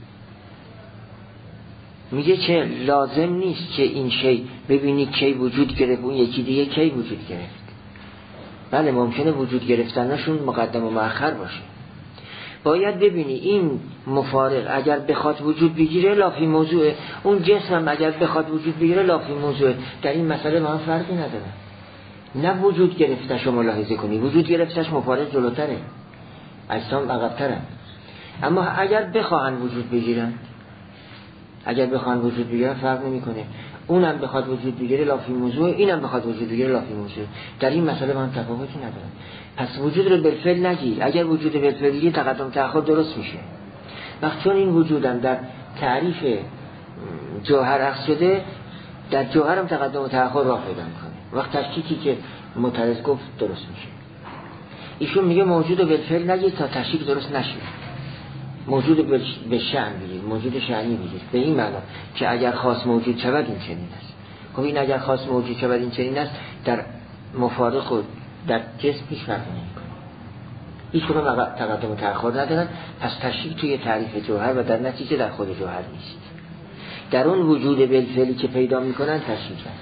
میگه که لازم نیست که این شی ببینی کی وجود گرفت اون یکی دیگه کی وجود گرفت. بله ممکنه وجود گرفتنشون مقدم و مؤخر باشه. باید ببینی این مفارق اگر بخواد وجود بگیره لافی موضوعه، اون جسم هم اگر بخواد وجود بگیره لافی موضوعه. در این مسئله ما فرقی نداره. نه وجود گرفتش رو ملاحظه کنی، وجود گرفتش مفارق جلوتره، اجسام عقب‌ترن. اما اگر بخواهن وجود بگیرن، اگر بخوان وجود بگیرن فرق نمیکنه. اونم بخواد وجود بگیره لافی موضوع، اینم بخواد وجود بگیره لافی موضوع. در این مسئله من تفاوتی ندارم. پس وجود رو بالفعل نگیر. اگر وجود بالفعل بگیر تقدم تأخر درست میشه. وقت چون این وجودم در تعریف جوهر اخذ شده، در جوهر هم تقدم و تأخر راه پیدا میکنه. وقت تشکیکی که معترض گفت درست میشه. ایشون میگه موجود بالفعل نگیر تا تشکیک درست نشه. موجود به شأن بگیر، موجود شأنی بگیر، به این معنا که اگر خاص موجود شود این چنین است. خب این اگر خاص موجود شود این چنین است، در مفارق و در جسم هیچ فرقی نمی‌کنه. هیچ کدوم تقدم و تأخر ندارن. پس تشکیک توی تعریف جوهر و در نتیجه در خود جوهر نیست. در اون وجود بالفعلی که پیدا میکنن تشکیک است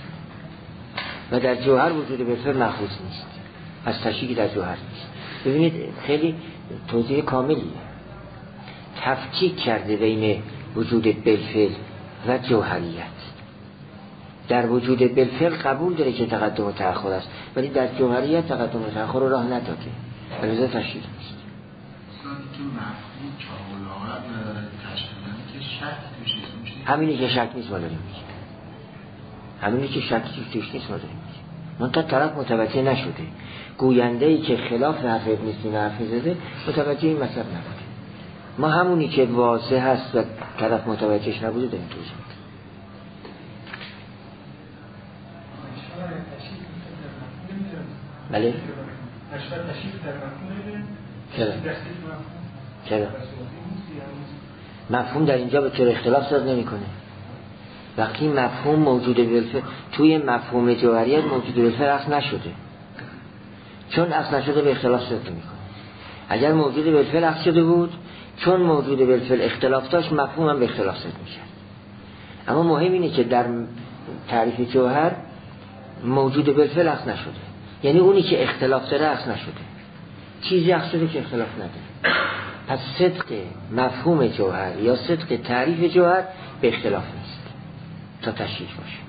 و در جوهر وجود بالفعل مخصوص نیست. پس تشکیک در جوهر نیست. ببینید خیلی توضیح کاملیه. تفکیک کرده بین وجود بالفعل و جوهریت. در وجود بالفعل قبول داره که تقدم و تأخر است، ولی در جوهریت تقدم و تأخر رو راه نداده، ولذا تشکیک نیست. که مفهوم چاولاغت نداره تشکیل که شک توش نیست. همینی که شک نیست ما داریم میگیم. همینی که شک توش نیست ما داریم میگیم. منتها طرف متوجه نشده. گوینده‌ای که خلاف حرف ابن سینا حرف زده متوجه این مطلب نبوده. ما همونی که واضح هست و طرف متوجهش نبوده داریم توضیح میدیم. بله؟ چرا؟ مفهوم در اینجا به طور اختلاف ساز نمی کنه. وقتی مفهوم موجود بالفعل توی مفهوم جوهریت موجود بالفعل اصل نشده، چون اصل نشده به اختلاف صدق میکنه. اگر موجود بالفعل اصل شده بود، چون موجود بالفعل اختلاف داشت، مفهوم هم به اختلاف صدق میشه. اما مهم اینه که در تعریف جوهر موجود بالفعل اصل نشده، یعنی اونی که اختلاف داره اصل نشده، چیزی اصل شده که اختلاف نداره. پس صدق مفهوم جوهر یا صدق تعریف جوهر به اختلاف نیست تا تشریح باشه.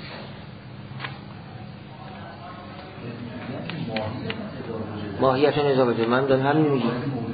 ماهیت اضافه من دارم همین میگم.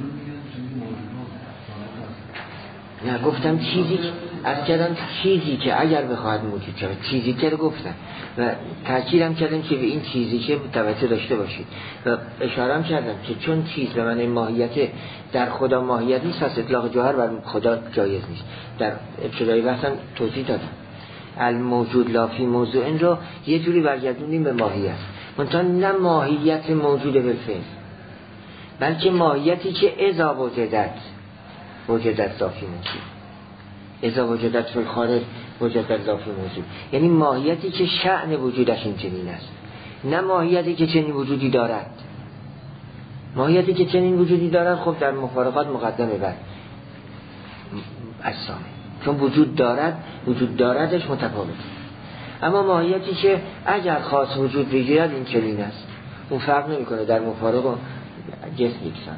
نه گفتم چیزی از کردم چیزی که اگر بخواهد موجود شود، چیزی که رو گفتم و تاکیدم کردم که به این چیزی که توجه داشته باشید و اشاره کردم که چون چیز به معنی ماهیت در خدا ماهیت نیست، پس اطلاق جوهر بر خدا جایز نیست. در ابتدای بحثم توضیح دادم الموجود لا فی موضوع این رو یه جوری برگردونیم به ماهیت، منتها نه ماهیت موجود بالفعل، بلکه ماهیتی که اذا وجدت ذاتی موجود، اذا وجدت فی الخارج وجدت ذاتی موجود، یعنی ماهیتی که شأن وجودش این چنین است، نه ماهیتی که چنین وجودی دارد. ماهیتی که چنین وجودی دارد خب در مفارقات مقدمه بر اجسامه، چون وجود داردش متفاوته. اما ماهیتی که اگر خاص وجود بگیرد این چنین است، اون فرق نمیکنه در مفارق و جسم یکسان.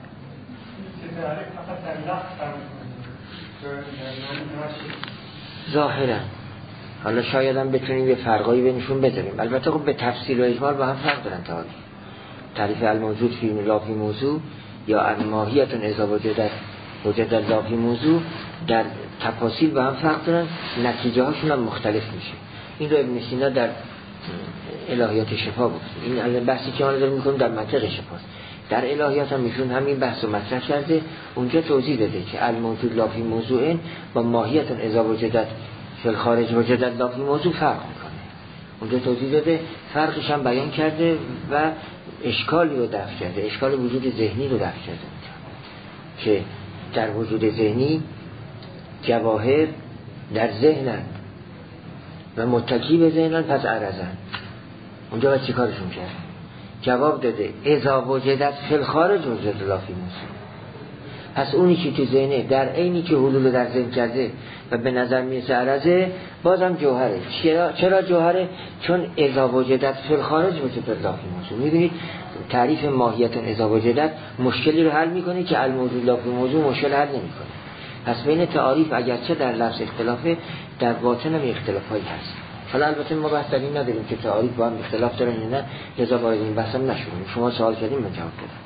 ظاهرا حالا شاید هم بتونیم یه فرقایی بینشون بذاریم، البته خب به تفصیل و اجمال با هم فرق دارن. تعریف الموجود فی لا فی موضوع یا الماهیت اذا وجدت لا فی موضوع در تفاصیل با هم فرق دارن، نتیجه هاشون هم مختلف میشه. این رو ابن سینا در الهیات شفا بود. این الان بحثی که ما داریم میکنیم در منطق شفاست. در الهیات هم میشون همین بحث رو مطرح کرده، اونجا توضیح داده که الموجود لا فی موضوع با ماهیت اذا وجدت فی الخارج وجدت لا فی موضوع فرق میکنه. اونجا توضیح داده، فرقش هم بیان کرده و اشکالی رو دفع کرده، اشکال وجود ذهنی رو دفع کرده که در وجود ذهنی جواهر در ذهنن و متکی به ذهنن، پس عرضن. اونجا باید چی کارشون کرد؟ جواب داده اذا وجدت فی الخارج وجدت لا فی موضوع. پس اونی که تو ذهنه در عینی که حلول در ذهن کرده و به نظر میرسه عرضه، بازم جوهره. چرا جوهره؟ چون اذا وجدت فی الخارج وجدت لا فی موضوع. میدونید تعریف ماهیت اذا وجدت مشکلی رو حل میکنه که الموجود لا فی موضوع مشکل حل نمیکنه. پس بین تعاریف اگرچه در لفظ اختلافه، در باطن هم اختلافایی هست. حالا البته ما بحث در این نداریم که تعاریف با هم اختلاف دارن یا نه، لذا وارد این بحث هم نشدیم. شما سوال کردیم من جواب دادم.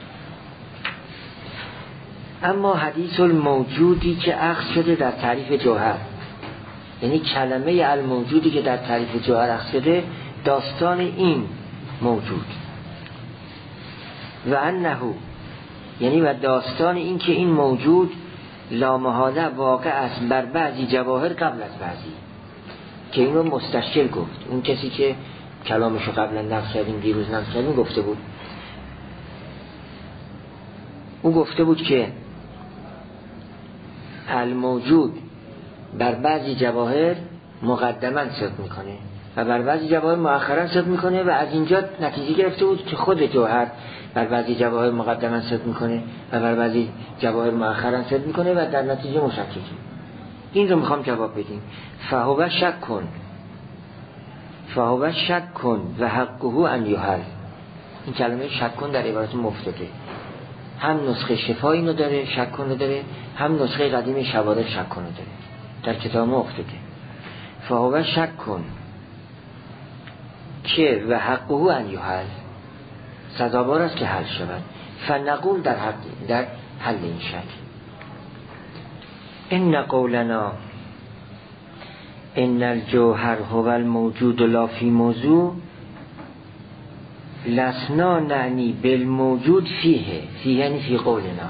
اما حدیث الموجودی که اخذ شده در تعریف جوهر، یعنی کلمه الموجودی که در تعریف جوهر اخذ شده، داستان این موجود و انه، یعنی و داستان این که این موجود لامحاله واقع است بر بعضی جواهر قبل از بعضی، که این رو مستشکل گفت. اون کسی که کلامشو قبلا نقل کردیم، دیروز نقل کردیم، گفته بود، او گفته بود که الموجود بر بعضی جواهر مقدما صدق میکنه و بر بعضی جواهر مؤخرا صدق میکنه و از اینجا نتیجه گرفته بود که خود جوهر بر بعضی جواهر مقدما صدق میکنه و بر بعضی جواهر مؤخرا صدق میکنه و در نتیجه مشککی. این رو میخوام جواب بدیم. فهو شک کن و حقه ان یحل. این کلمه شک کن در عبارت مفرده، هم نسخه شفا اینو داره، شک کن رو داره، هم نسخه قدیم شوارد شک کن رو داره، در کتاب ما افتاده. فهو شک کن که و حقه ان یحل، سزاوار است که حل شود. فنقول در حل این شک ان قولنا ان الجوهر هو الموجود لا فی موضوع لسنا نعنی بالموجود فیه یعنی فی قولنا.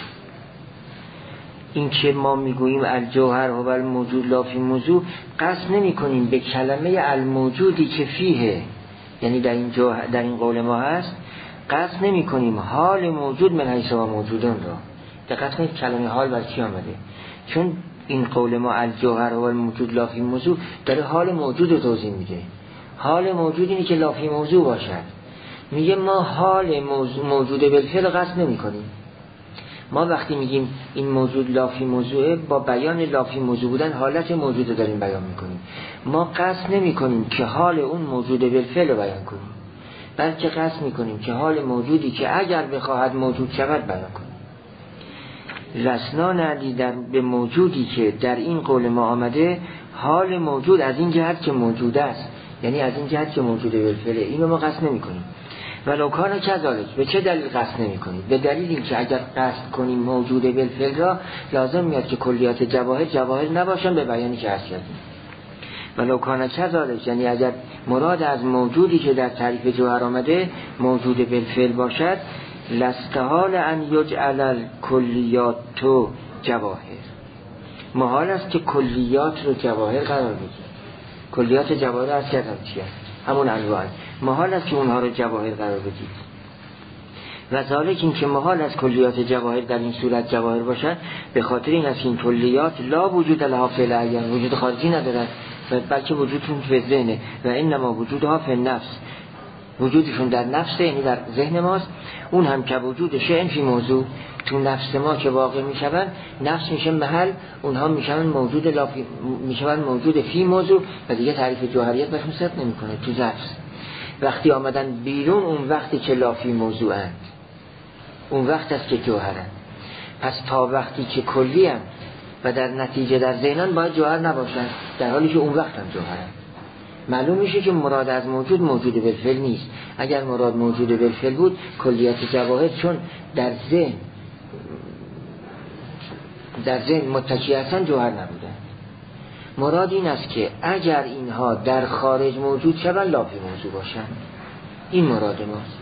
این که ما میگوییم الجوهر هو الموجود لا فی موضوع، قصد نمی کنیم به کلمه الموجودی که فیه، یعنی در این قول ما هست، قصد نمی کنیم حال موجود من حیث و موجودون را. دقت کنید کلمه حال بر چی آمده؟ چون این قول ما الجوهر هو الموجود لا فی موضوع داره حال موجود رو توضیح میده. حال موجود اینه که لا فی موضوع باشد. میگه ما حال موجود بالفعل قصد نمی کنیم. ما وقتی میگیم این موجود لافی موضوعه، با بیان لافی موضوع بودن حالت موجود داریم بیان میکنیم. ما قصد نمی کنیم که حال اون موجود بالفعل رو بیان کنیم، بلکه قصد میکنیم که حال موجودی که اگر بخواهد موجود شود بیان کنیم. لسنا نعدی به موجودی که در این قول ما آمده، حال موجود از این جهت که موجود است، یعنی از این جهت که موجود بالفعل، اینو ما قصد نمی کنیم. ولو کان کذالک، به چه دلیل قصد نمی کنیم؟ به دلیل اینکه اگر قصد کنیم موجود بالفعل را، لازم میاد که کلیات جواهر نباشن، به بیانی که عرض کردیم. ولو کان کذالک، یعنی اگر مراد از موجودی که در تعریف جوهر آمده موجود بالفعل باشد، لاستحال ان یجعل الکلیات جواهر، محال است که کلیات رو جواهر قرار بدیم. کلیات جواهر از کردم چیه؟ همون انواع. محال است که اونها رو جواهر قرار بدید. و ذالک این که محال است کلیات جواهر در این صورت جواهر باشد، به خاطر این است این کلیات لا وجود لها فی العیان، وجود خارجی ندارد، بلکه وجودشون فی ذهنه. و انما وجودها فی النفس، وجودشون در نفسه، یعنی در ذهن ماست. اون هم که وجود شیء فی موضوع، تو نفس ما که واقع میشون، نفس میشه محل، اونها میشون موجود لافی، میشون موجود فی موضوع، و دیگه تعریف جوهریت بهشون صدق نمیکنه. تو نفس وقتی آمدن بیرون، اون وقتی که لافی موضوعند، اون وقت است که جوهرند. پس تا وقتی که کلی هم و در نتیجه در ذهنان باید جوهر نباشند، در حالی که اون وقت هم جوهرند. معلوم میشه که مراد از موجود بالفعل نیست. اگر مراد موجود بالفعل بود، کلیات جواهر چون در ذهن متکی هستن، جوهر نبودن. مراد این است که اگر اینها در خارج موجود شوند، لافی موضوع باشند. این مراد ماست.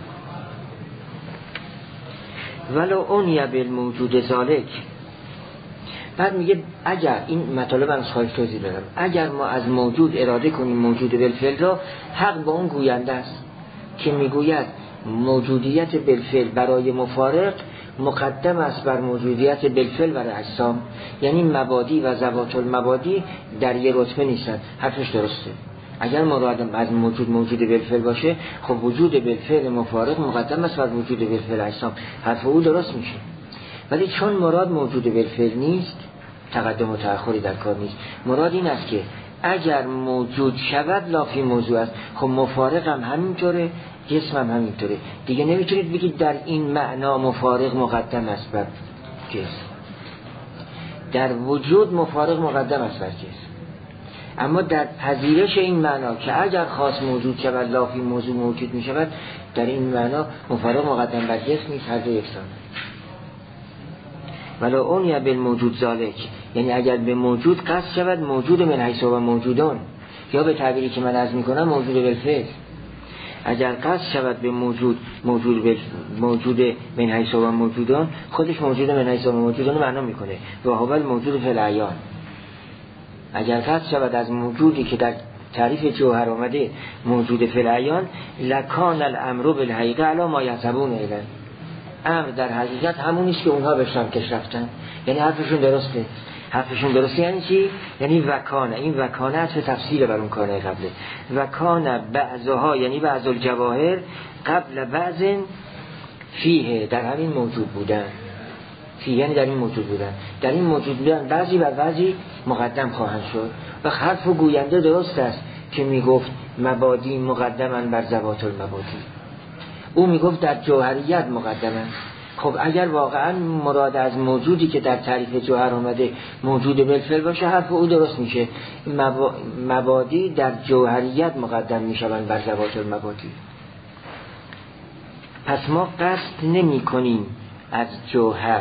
ولو عنی بالموجود ذالک، بعد میگه اگر این مطالب هم خواهش توضیح دادم، اگر ما از موجود اراده کنیم موجود بالفعل را، حق با اون گوینده است که میگوید موجودیت بالفعل برای مفارق مقدم است بر موجودیت بالفعل برای اجسام، یعنی مبادی و ذوات المبادی در یه رتبه نیستن. حرفش درسته. اگر مراد از موجود بالفعل باشه، خب وجود بالفعل مفارق مقدم است بر وجود بالفعل اجسام. حرف او درست میشه. ولی چون مراد موجود بالفعل نیست، تقدم و تأخری در کار نیست. مراد این است که اگر موجود شود لافی موضوع است. خب مفارق هم همینطوره، جسم هم همینطوره. دیگه نمیتونید بگید در این معنا مفارق مقدم است بر جسم. در وجود مفارق مقدم است بر جسم، اما در پذیرش این معنا که اگر خاص موجود شود لافی موضوع موجود می شود، در این معنا مفارق مقدم بر جسم نیست، هر دو یکسان. ولو عنی بالموجود ذالک، یعنی اگر به موجود قصد شود موجود من حیث و موجودون، یا به تعبیری که من عرض میکنم موجود بالفعل. اگر قصد شود به موجود من حیث و موجودون، خودش موجود من حیث و موجودون معنا میکنه و هو الموجود فی العیان. اگر قصد شود از موجودی که در تعریف جوهر آمده موجود فی العیان، لکان الامر بالحقیقه علی ما یحسبون الیه، امر در حقیقت همونیست که اونها بهشون کش رفتن. یعنی حرفشون درسته. حرفشون درسته یعنی چی؟ یعنی وکانه. این وکانه عطف تفصیل بر اون کانه قبله. وکانه بعضها، یعنی بعض الجواهر قبل بعض فیه، در همین موجود بودن. فیه یعنی در این موجود بودن. در این موجود بودن بعضی بر بعضی مقدم خواهند شد. و حرف گوینده درست است که میگفت مبادی مقدمن بر ذوات المبادی. او میگفت در جوهریت مقدمن. خب اگر واقعا مراد از موجودی که در تعریف جوهر آمده موجود بالفعل باشه، حرف او درست میشه. مبادی در جوهریت مقدم میشوند بر ذوات المبادی. پس ما قصد نمی کنیم از جوهر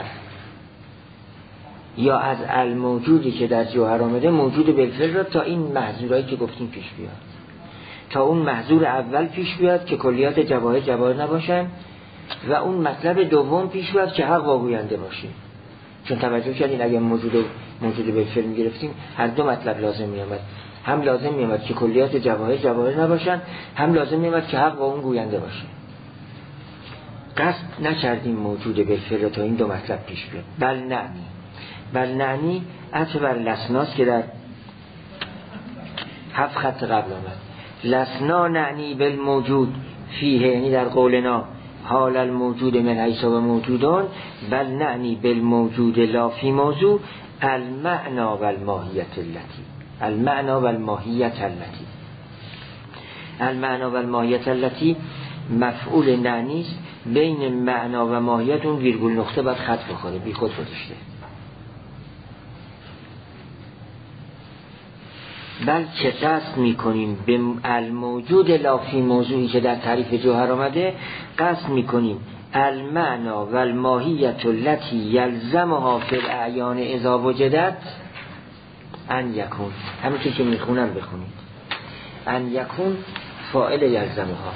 یا از الموجودی که در جوهر آمده موجود بالفعل را تا این محظورایی که گفتیم پیش بیاد، تا اون محظور اول پیش بیاد که کلیات جواهر نباشن، و اون مطلب دوم پیش بیاد که حق واگوینده باشه. چون توجه کردین اگر موجود بالفعل میگرفتیم، هر دو مطلب لازم میامد. هم لازم میامد که کلیات جواهر نباشن، هم لازم میامد که حق با اون گوینده باشه. قصد نکردیم موجود بالفعل تا این دو مطلب پیش بیاد. بل نعنی عطف بر لسناست که در 7 خط قبل آمد. لسنا نعنی بالموجود فیه، یعنی در قولنا حال الموجود من حیث و موجودان، بل نعنی بالموجود لا فی موضوع المعنا و الماهیت التي. المعنا و الماهیت التي، المعنا و الماهیت التي مفعول نعنیست، بین معنا و ماهیت اون ویرگول نقطه باید خط بخوره، بی خود گذاشته. بلکه قصد میکنیم به الموجود لا فی موضوعی که در تعریف جوهر آمده، قصد میکنیم المعنا و الماهیت التي یلزمها فی الاعیان اذا وجدت ان یکون. همین که میخونم بخونید، ان یکون فاعل یلزمها.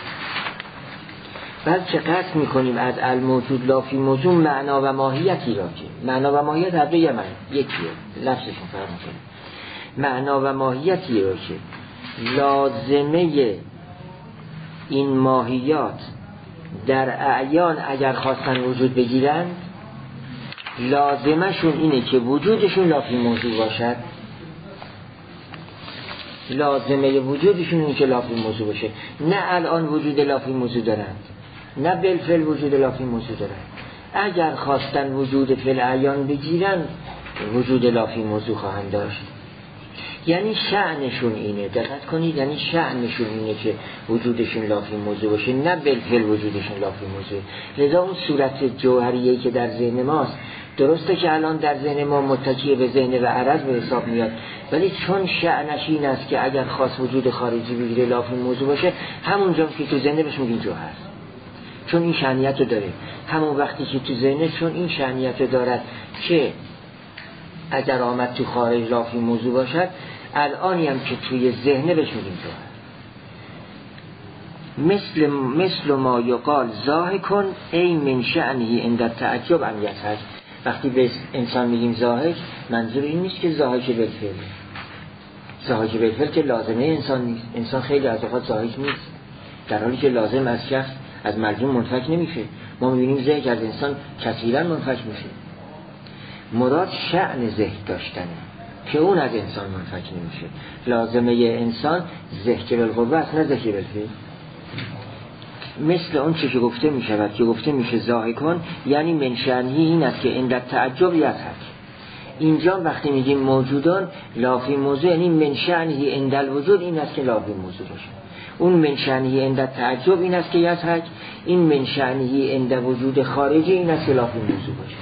بلکه قصد میکنیم از الموجود لا فی موضوع معنا و ماهیتی را که معنا و ماهیت هر دو یکیه، لفظشون فرق میکنه. معنا و ماهیتی را که لازمه این ماهیات در اعیان اگر خواستن وجود بگیرن، لازمشون اینه که وجودشون لا فی موضوع باشد. لازمه وجودشون اینه که لا فی موضوع باشه، نه الان وجود لا فی موضوع دارند، نه بالفعل وجود لا فی موضوع دارند. اگر خواستن وجود فی الاعیان بگیرن، وجود لا فی موضوع خواهند داشت. یعنی شأنشون اینه، دقت کنید، یعنی شأنشون اینه که وجودشون لا فی موضوع باشه، نه بالفعل وجودشون لا فی موضوع. لذا اون صورت جوهریه که در ذهن ماست، درسته که الان در ذهن ما متکی به ذهن و عرض به حساب میاد، ولی چون شأنش این است که اگر خواست وجود خارجی بگیره لا فی موضوع باشه، همونجا که تو ذهن بهش میگیم جوهر، چون این شأنیت رو داره. همون وقتی که تو ذهن، چون این شأنیت رو دارد که اگر آمد تو خارج لا فی موضوع باشد، الانی هم که توی ذهن بهش میگیم جوهر. مثل ما یقال ضاحکن ای من شأنه عند تعجب ان یضحک. وقتی به انسان میگیم ضاحک، منظور این نیست که ضاحک بالفعل. ضاحک بالفعل که لازمه انسان نیست. انسان خیلی از اوقات ضاحک نیست، در حالی که لازم از شخص از ملزوم منفک نمیشه. ما میبینیم ضحک از انسان کثیرا منفک میشه. مراد شأن ضحک داشتنه که اون از انسان منفک نمیشه. لازمه انسان ضحک بالقوه است، نه ضحک بالفعل. مثل اون چه که گفته میشود که گفته میشه ضاحکون، یعنی من شأنه این است که عند تعجب یضحک. اینجا وقتی میگیم موجودان لا فی موضوع، یعنی من شأنه عند الوجود این است که لا فی موضوع باشه. اون من شأنه عند تعجب این است که یضحک. این من شأنه عند وجود خارجی این است که لا فی موضوع باشه.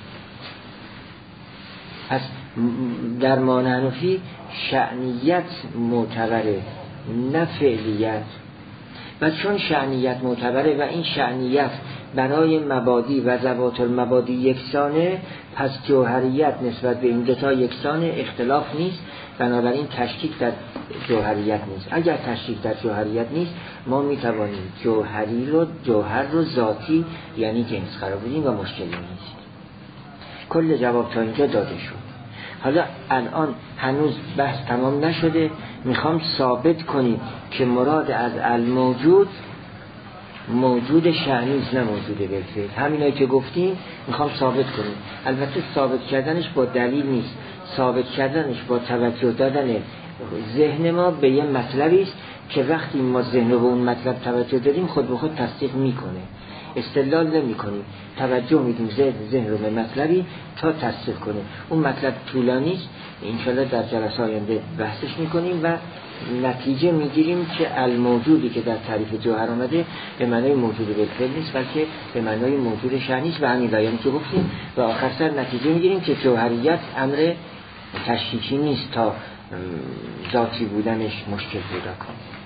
پس در ما نحنفی شأنیت معتبره، نه فعلیت. و چون شأنیت معتبره و این شأنیت برای مبادی و ذوات المبادی یکسانه، پس جوهریت نسبت به این دوتا یکسانه، اختلاف نیست. بنابراین تشکیک در جوهریت نیست. اگر تشکیک در جوهریت نیست، ما میتوانیم جوهر رو ذاتی یعنی جنس قرار بدیم و مشکلی نیست. کل جواب تا اینجا داده شد. حالا الان هنوز بحث تمام نشده، میخوام ثابت کنیم که مراد از الموجود موجود شأنیست، نه موجود بالفعل. همینایی که گفتیم میخوام ثابت کنیم. البته ثابت کردنش با دلیل نیست، ثابت کردنش با توجه دادن ذهن ما به یه مطلبی است که وقتی ما ذهن رو به اون مطلب توجه دادیم، خود به خود تصدیق میکنه. استدلال نمی کنیم، توجه میدیم ذهن رو به مطلبی تا تصدیق کنه. اون مطلب طولانی است، انشالله در جلسه آینده بحثش میکنیم و نتیجه میگیریم که الموجودی که در تعریف جوهر آمده به معنای موجود بالفعل نیست، بلکه به معنای موجود شأنی است و همین لایه‌ای که گفتیم. و آخر سر نتیجه میگیریم که جوهریت امر تشکیکی نیست تا ذاتی بودنش مشکل پیدا کنه.